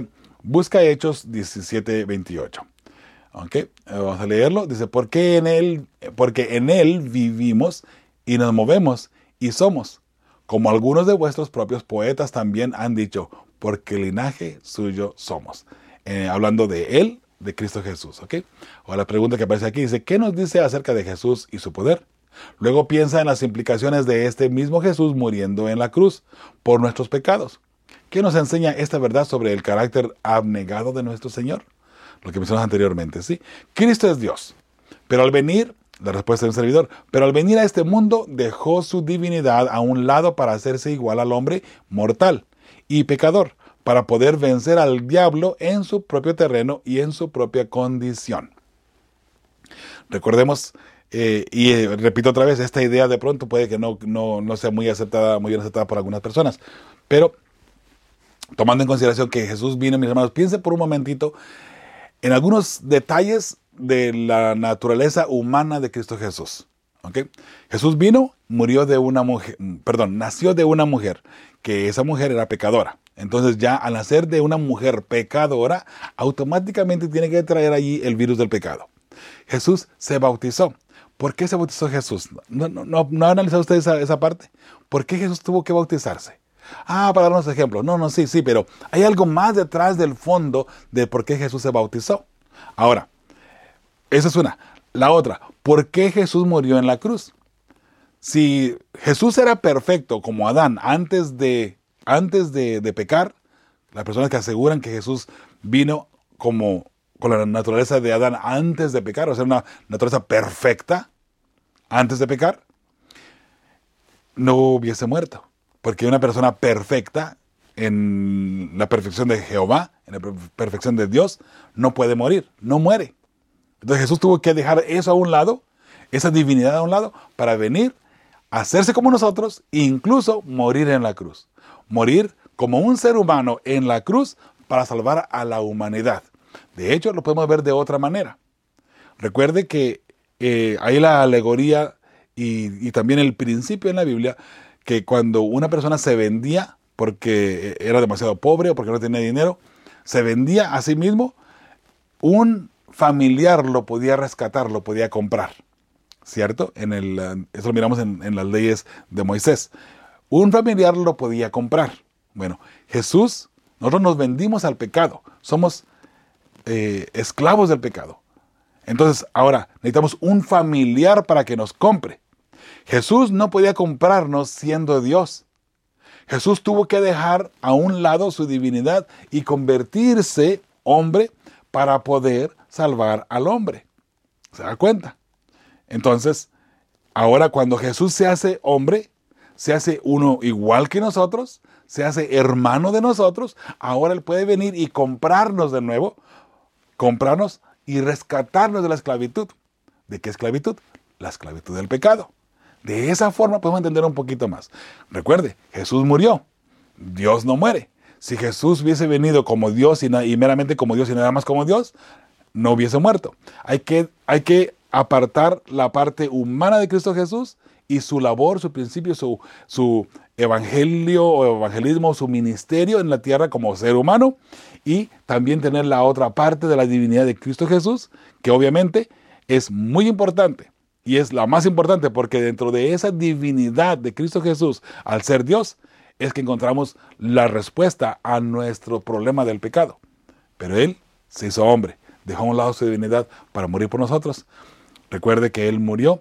Busca Hechos 17:28. ¿Ok? Vamos a leerlo. Dice, porque en él vivimos y nos movemos y somos, como algunos de vuestros propios poetas también han dicho, porque linaje suyo somos. Hablando de él, de Cristo Jesús. ¿Ok? Ahora la pregunta que aparece aquí dice, ¿qué nos dice acerca de Jesús y su poder? Luego piensa en las implicaciones de este mismo Jesús muriendo en la cruz por nuestros pecados. ¿Qué nos enseña esta verdad sobre el carácter abnegado de nuestro Señor? Lo que mencionamos anteriormente, ¿sí? Cristo es Dios, pero al venir, la respuesta de un servidor, pero al venir a este mundo dejó su divinidad a un lado para hacerse igual al hombre mortal y pecador, para poder vencer al diablo en su propio terreno y en su propia condición. Recordemos, repito otra vez, esta idea de pronto puede que no sea muy bien aceptada por algunas personas, pero tomando en consideración que Jesús vino, mis hermanos, piensen por un momentito en algunos detalles de la naturaleza humana de Cristo Jesús. ¿Okay? Jesús vino, nació de una mujer, que esa mujer era pecadora. Entonces ya al nacer de una mujer pecadora, automáticamente tiene que traer allí el virus del pecado. Jesús se bautizó. ¿Por qué se bautizó Jesús? ¿No ha analizado usted esa parte? ¿Por qué Jesús tuvo que bautizarse? Para darnos ejemplos. Sí, pero hay algo más detrás del fondo de por qué Jesús se bautizó. Ahora, esa es una. La otra, ¿por qué Jesús murió en la cruz? Si Jesús era perfecto como Adán antes de pecar, las personas que aseguran que Jesús vino con la naturaleza de Adán antes de pecar, o sea, una naturaleza perfecta antes de pecar, no hubiese muerto. Porque una persona perfecta, en la perfección de Jehová, en la perfección de Dios, no puede morir, no muere. Entonces Jesús tuvo que dejar eso a un lado, esa divinidad a un lado, para venir a hacerse como nosotros e incluso morir en la cruz. Morir como un ser humano en la cruz para salvar a la humanidad. De hecho, lo podemos ver de otra manera. Recuerde que hay la alegoría y también el principio en la Biblia, que cuando una persona se vendía porque era demasiado pobre o porque no tenía dinero, se vendía a sí mismo, un familiar lo podía rescatar, lo podía comprar, ¿cierto? Eso lo miramos en las leyes de Moisés. Un familiar lo podía comprar. Bueno, Jesús, nosotros nos vendimos al pecado, somos esclavos del pecado. Entonces, ahora necesitamos un familiar para que nos compre. Jesús no podía comprarnos siendo Dios. Jesús tuvo que dejar a un lado su divinidad y convertirse hombre para poder salvar al hombre. ¿Se da cuenta? Entonces, ahora cuando Jesús se hace hombre, se hace uno igual que nosotros, se hace hermano de nosotros, ahora Él puede venir y comprarnos de nuevo, comprarnos y rescatarnos de la esclavitud. ¿De qué esclavitud? La esclavitud del pecado. De esa forma podemos entender un poquito más. Recuerde, Jesús murió. Dios no muere. Si Jesús hubiese venido como Dios y meramente como Dios y nada más como Dios, no hubiese muerto. Hay que apartar la parte humana de Cristo Jesús y su labor, su principio, su evangelio o evangelismo, su ministerio en la tierra como ser humano, y también tener la otra parte de la divinidad de Cristo Jesús, que obviamente es muy importante. Y es la más importante porque dentro de esa divinidad de Cristo Jesús, al ser Dios, es que encontramos la respuesta a nuestro problema del pecado. Pero Él se hizo hombre, dejó a un lado su divinidad para morir por nosotros. Recuerde que Él murió,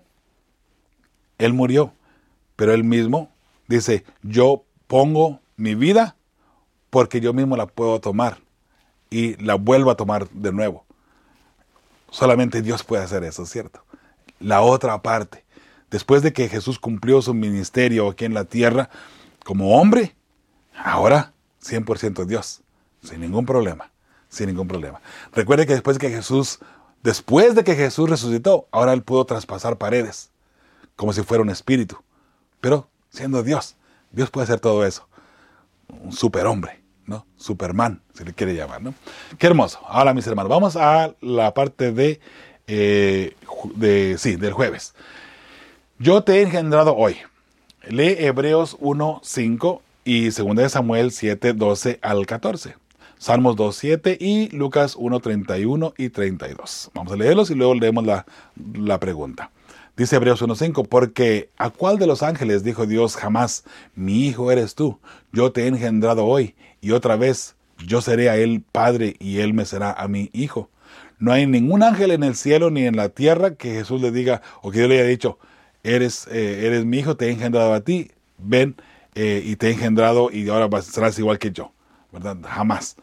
pero Él mismo dice, yo pongo mi vida porque yo mismo la puedo tomar y la vuelvo a tomar de nuevo. Solamente Dios puede hacer eso, ¿cierto? La otra parte, después de que Jesús cumplió su ministerio aquí en la tierra como hombre, ahora 100% Dios, sin ningún problema. Recuerde que después de que Jesús resucitó, ahora Él pudo traspasar paredes, como si fuera un espíritu, pero siendo Dios. Dios puede hacer todo eso. Un superhombre, ¿no? Superman, si le quiere llamar, ¿no? Qué hermoso. Ahora, mis hermanos, vamos a la parte del jueves. Yo te he engendrado hoy. Lee Hebreos 1:5 y 2 Samuel 7:12 al 14. Salmos 2:7 y Lucas 1:31 y 32. Vamos a leerlos y luego leemos la pregunta. Dice Hebreos 1:5, porque ¿a cuál de los ángeles dijo Dios jamás, mi hijo eres tú, yo te he engendrado hoy, y otra vez yo seré a él padre y él me será a mí hijo? No hay ningún ángel en el cielo ni en la tierra que Jesús le diga, o que Dios le haya dicho, eres mi hijo, te he engendrado a ti, ven y te he engendrado y ahora serás igual que yo, ¿verdad? Jamás.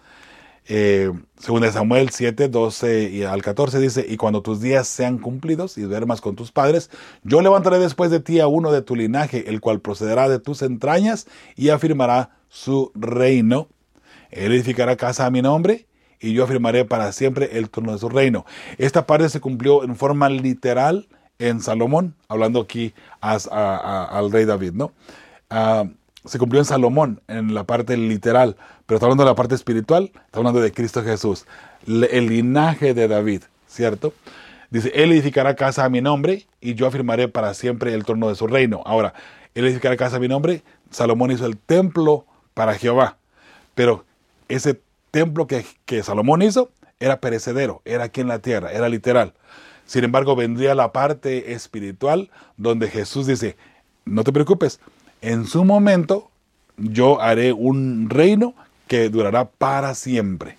Según Samuel 7:12 y al 14 dice, y cuando tus días sean cumplidos y duermas con tus padres, yo levantaré después de ti a uno de tu linaje, el cual procederá de tus entrañas y afirmará su reino. Él edificará casa a mi nombre y yo afirmaré para siempre el trono de su reino. Esta parte se cumplió en forma literal en Salomón, hablando aquí al rey David, ¿no? Se cumplió en Salomón, en la parte literal, pero está hablando de la parte espiritual, está hablando de Cristo Jesús, el linaje de David, ¿cierto? Dice, él edificará casa a mi nombre y yo afirmaré para siempre el trono de su reino. Ahora, él edificará casa a mi nombre, Salomón hizo el templo para Jehová, pero ese templo que Salomón hizo era perecedero, era aquí en la tierra, era literal. Sin embargo, vendría la parte espiritual donde Jesús dice, no te preocupes, en su momento yo haré un reino que durará para siempre.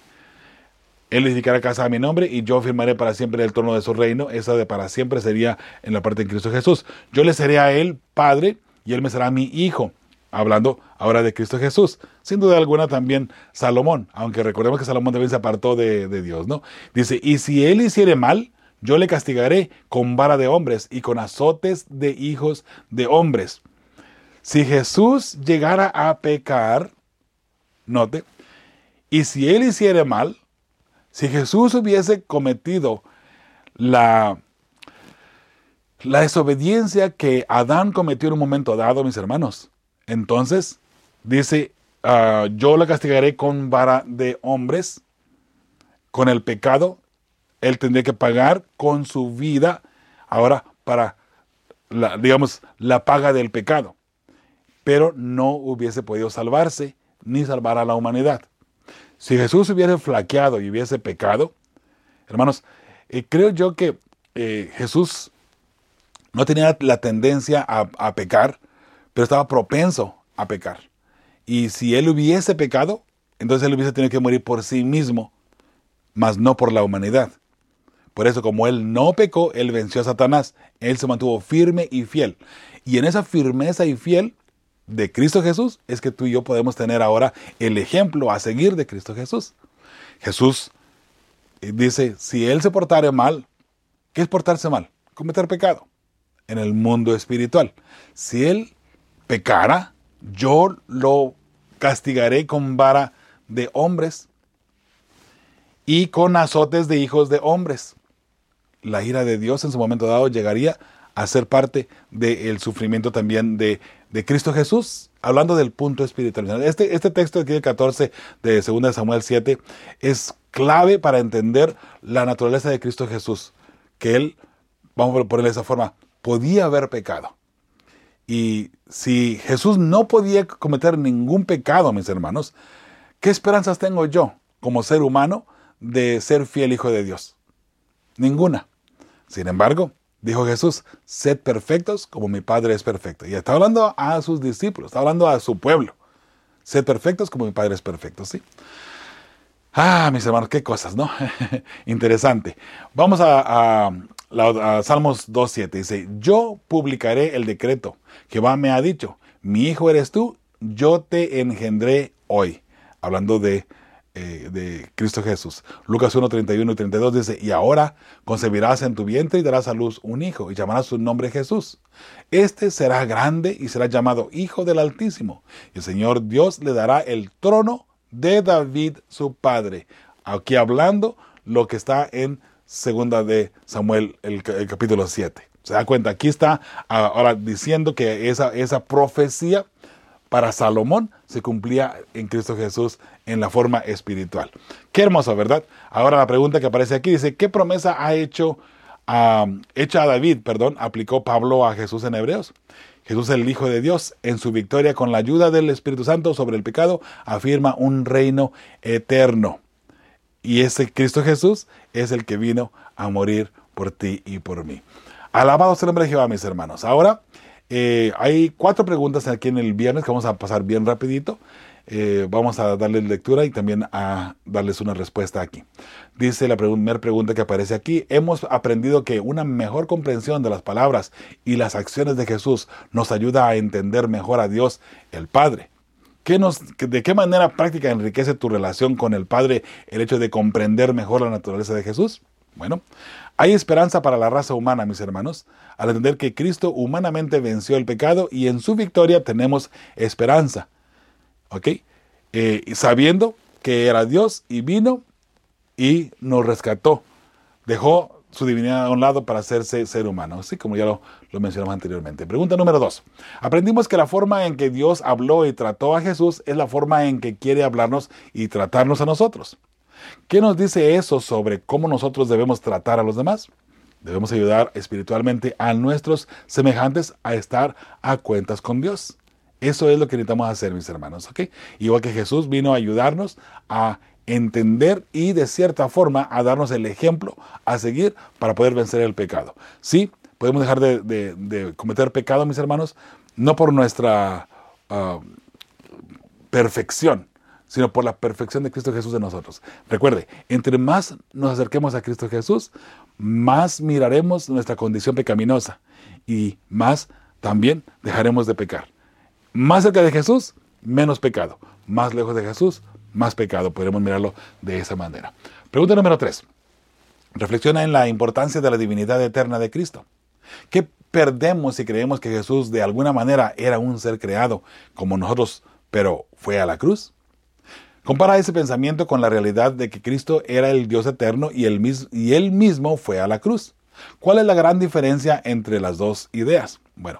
Él edificará casa a mi nombre y yo firmaré para siempre el trono de su reino. Esa de para siempre sería en la parte de Cristo Jesús. Yo le seré a él padre y él me será mi hijo. Hablando ahora de Cristo Jesús. Sin duda alguna también Salomón, aunque recordemos que Salomón también se apartó de Dios, ¿no? Dice, y si él hiciere mal, yo le castigaré con vara de hombres y con azotes de hijos de hombres. Si Jesús llegara a pecar, note, y si él hiciere mal, si Jesús hubiese cometido la desobediencia que Adán cometió en un momento dado, mis hermanos, entonces dice, yo la castigaré con vara de hombres, con el pecado, él tendría que pagar con su vida, ahora para, la paga del pecado, pero no hubiese podido salvarse, ni salvar a la humanidad. Si Jesús hubiese flaqueado y hubiese pecado, hermanos, creo yo que Jesús no tenía la tendencia a pecar, pero estaba propenso a pecar. Y si él hubiese pecado, entonces él hubiese tenido que morir por sí mismo, mas no por la humanidad. Por eso, como él no pecó, él venció a Satanás. Él se mantuvo firme y fiel. Y en esa firmeza y fiel de Cristo Jesús es que tú y yo podemos tener ahora el ejemplo a seguir de Cristo Jesús. Jesús dice, si él se portare mal, ¿qué es portarse mal? Cometer pecado en el mundo espiritual. Si él pecara, yo lo castigaré con vara de hombres y con azotes de hijos de hombres. La ira de Dios en su momento dado llegaría a ser parte del sufrimiento también de Cristo Jesús, hablando del punto espiritual. Este texto aquí del 14 de 2 Samuel 7 es clave para entender la naturaleza de Cristo Jesús, que él, vamos a ponerle de esa forma, podía haber pecado. Y si Jesús no podía cometer ningún pecado, mis hermanos, ¿qué esperanzas tengo yo como ser humano de ser fiel hijo de Dios? Ninguna. Sin embargo, dijo Jesús, sed perfectos como mi Padre es perfecto. Y está hablando a sus discípulos, está hablando a su pueblo. Sed perfectos como mi Padre es perfecto, ¿sí? Mis hermanos, qué cosas, ¿no? Interesante. Vamos a Salmos 2:7. Dice, yo publicaré el decreto. Jehová me ha dicho, mi hijo eres tú, yo te engendré hoy. Hablando de Cristo Jesús. Lucas 1:31 y 32 dice, y ahora concebirás en tu vientre y darás a luz un hijo y llamarás su nombre Jesús. Este será grande y será llamado Hijo del Altísimo. Y el Señor Dios le dará el trono de David su padre. Aquí hablando lo que está en 2 de Samuel, el capítulo 7. ¿Se da cuenta? Aquí está ahora diciendo que esa profecía para Salomón se cumplía en Cristo Jesús en la forma espiritual. Qué hermoso, ¿verdad? Ahora la pregunta que aparece aquí dice, ¿qué promesa hecha a David, aplicó Pablo a Jesús en Hebreos? Jesús, el Hijo de Dios, en su victoria con la ayuda del Espíritu Santo sobre el pecado, afirma un reino eterno. Y ese Cristo Jesús es el que vino a morir por ti y por mí. Alabado sea el nombre de Jehová, mis hermanos. Ahora, hay 4 preguntas aquí en el viernes que vamos a pasar bien rapidito. Vamos a darles lectura y también a darles una respuesta aquí. Dice la primera pregunta que aparece aquí: hemos aprendido que una mejor comprensión de las palabras y las acciones de Jesús nos ayuda a entender mejor a Dios el Padre. ¿De qué manera práctica enriquece tu relación con el Padre el hecho de comprender mejor la naturaleza de Jesús? Bueno, hay esperanza para la raza humana, mis hermanos, al entender que Cristo humanamente venció el pecado y en su victoria tenemos esperanza. ¿Ok? Sabiendo que era Dios y vino y nos rescató. Dejó su divinidad a un lado para hacerse ser humano, así como ya lo mencionamos anteriormente. Pregunta número 2. Aprendimos que la forma en que Dios habló y trató a Jesús es la forma en que quiere hablarnos y tratarnos a nosotros. ¿Qué nos dice eso sobre cómo nosotros debemos tratar a los demás? Debemos ayudar espiritualmente a nuestros semejantes a estar a cuentas con Dios. Eso es lo que necesitamos hacer, mis hermanos, ¿ok? Igual que Jesús vino a ayudarnos a entender y de cierta forma a darnos el ejemplo a seguir para poder vencer el pecado. Sí, podemos dejar de cometer pecado, mis hermanos, no por nuestra perfección, sino por la perfección de Cristo Jesús en nosotros. Recuerde, entre más nos acerquemos a Cristo Jesús, más miraremos nuestra condición pecaminosa y más también dejaremos de pecar. Más cerca de Jesús, menos pecado. Más lejos de Jesús, más pecado. Podremos mirarlo de esa manera. Pregunta número 3. Reflexiona en la importancia de la divinidad eterna de Cristo. ¿Qué perdemos si creemos que Jesús de alguna manera era un ser creado como nosotros, pero fue a la cruz? Compara ese pensamiento con la realidad de que Cristo era el Dios eterno y él mismo fue a la cruz. ¿Cuál es la gran diferencia entre las dos ideas? Bueno,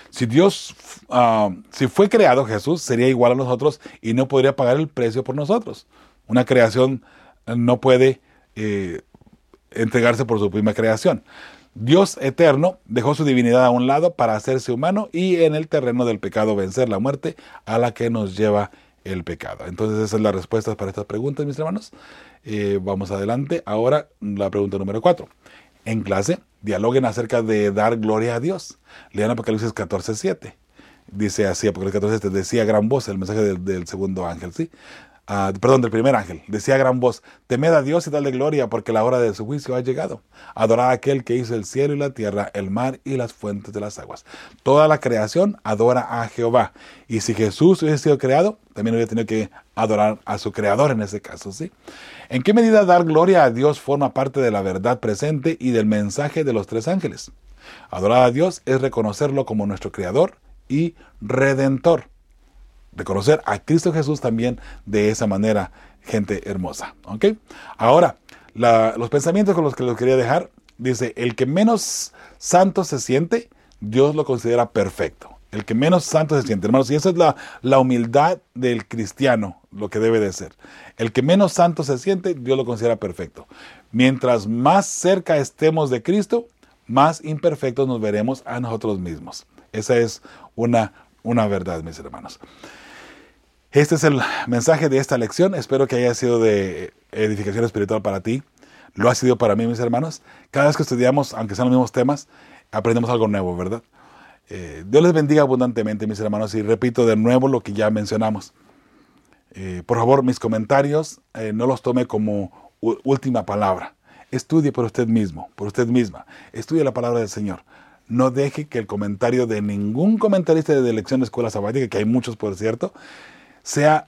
si fue creado, Jesús sería igual a nosotros y no podría pagar el precio por nosotros. Una creación no puede entregarse por su misma creación. Dios eterno dejó su divinidad a un lado para hacerse humano y en el terreno del pecado vencer la muerte a la que nos lleva el pecado. Entonces esa es la respuesta para estas preguntas, mis hermanos. Vamos adelante. Ahora la pregunta número 4. En clase, dialoguen acerca de dar gloria a Dios. Lean Apocalipsis 14:7. Dice así, Apocalipsis 14:7, decía a gran voz, el mensaje del segundo ángel, ¿sí? Del primer ángel, decía a gran voz: temed a Dios y dadle gloria, porque la hora de su juicio ha llegado. Adorad a aquel que hizo el cielo y la tierra, el mar y las fuentes de las aguas. Toda la creación adora a Jehová. Y si Jesús hubiese sido creado, también hubiera tenido que adorar a su creador en ese caso, ¿sí? ¿En qué medida dar gloria a Dios forma parte de la verdad presente y del mensaje de los 3 ángeles? Adorar a Dios es reconocerlo como nuestro creador y redentor. Reconocer a Cristo Jesús también de esa manera, gente hermosa. ¿Ok? Ahora, los pensamientos con los que los quería dejar, dice: el que menos santo se siente, Dios lo considera perfecto. El que menos santo se siente, hermanos, y esa es la humildad del cristiano, lo que debe de ser. El que menos santo se siente, Dios lo considera perfecto. Mientras más cerca estemos de Cristo, más imperfectos nos veremos a nosotros mismos. Esa es una verdad, mis hermanos. Este es el mensaje de esta lección. Espero que haya sido de edificación espiritual para ti. Lo ha sido para mí, mis hermanos. Cada vez que estudiamos, aunque sean los mismos temas, aprendemos algo nuevo, ¿verdad? Dios les bendiga abundantemente, mis hermanos. Y repito de nuevo lo que ya mencionamos. Por favor, mis comentarios no los tome como última palabra. Estudie por usted mismo, por usted misma. Estudie la palabra del Señor. No deje que el comentario de ningún comentarista de Lección de Escuela Sabática, que hay muchos, por cierto, sea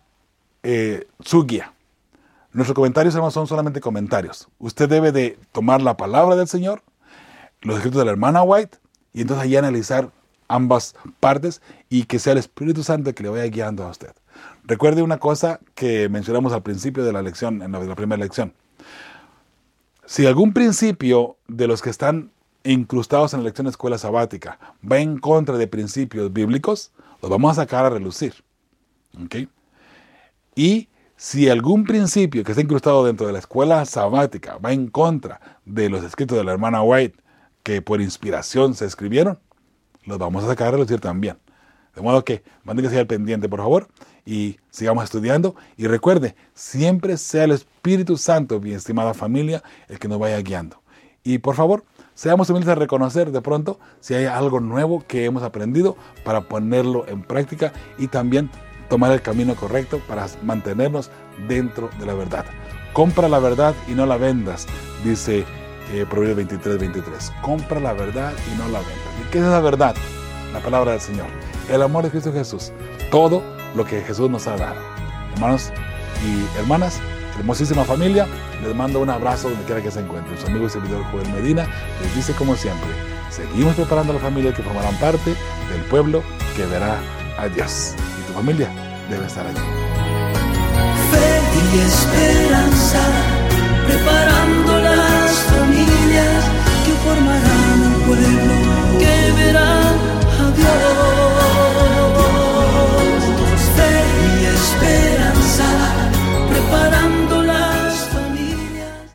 su guía. Nuestros comentarios, hermanos, son solamente comentarios. Usted debe de tomar la palabra del Señor, los escritos de la hermana White, y entonces allí analizar ambas partes y que sea el Espíritu Santo el que le vaya guiando a usted. Recuerde una cosa que mencionamos al principio de la lección, en la primera lección. Si algún principio de los que están incrustados en la lección de Escuela Sabática va en contra de principios bíblicos, los vamos a sacar a relucir. ¿Okay? Y si algún principio que está incrustado dentro de la Escuela Sabática va en contra de los escritos de la hermana White, que por inspiración se escribieron, los vamos a sacar a relucir también. De modo que manténgase al pendiente, por favor, y sigamos estudiando. Y recuerde, siempre sea el Espíritu Santo, mi estimada familia, el que nos vaya guiando. Y por favor, seamos humildes a reconocer de pronto si hay algo nuevo que hemos aprendido para ponerlo en práctica y también tomar el camino correcto para mantenernos dentro de la verdad. Compra la verdad y no la vendas, dice Proverbios 23:23. Compra la verdad y no la vendas. ¿Y qué es la verdad? La palabra del Señor. El amor de Cristo Jesús. Todo lo que Jesús nos ha dado. Hermanos y hermanas, hermosísima familia, les mando un abrazo donde quiera que se encuentren. Su amigo y servidor Joel Medina les dice como siempre, seguimos preparando a la familia que formarán parte del pueblo que verá a Dios. Y tu familia debe estar allí. Fe y esperanza, prepara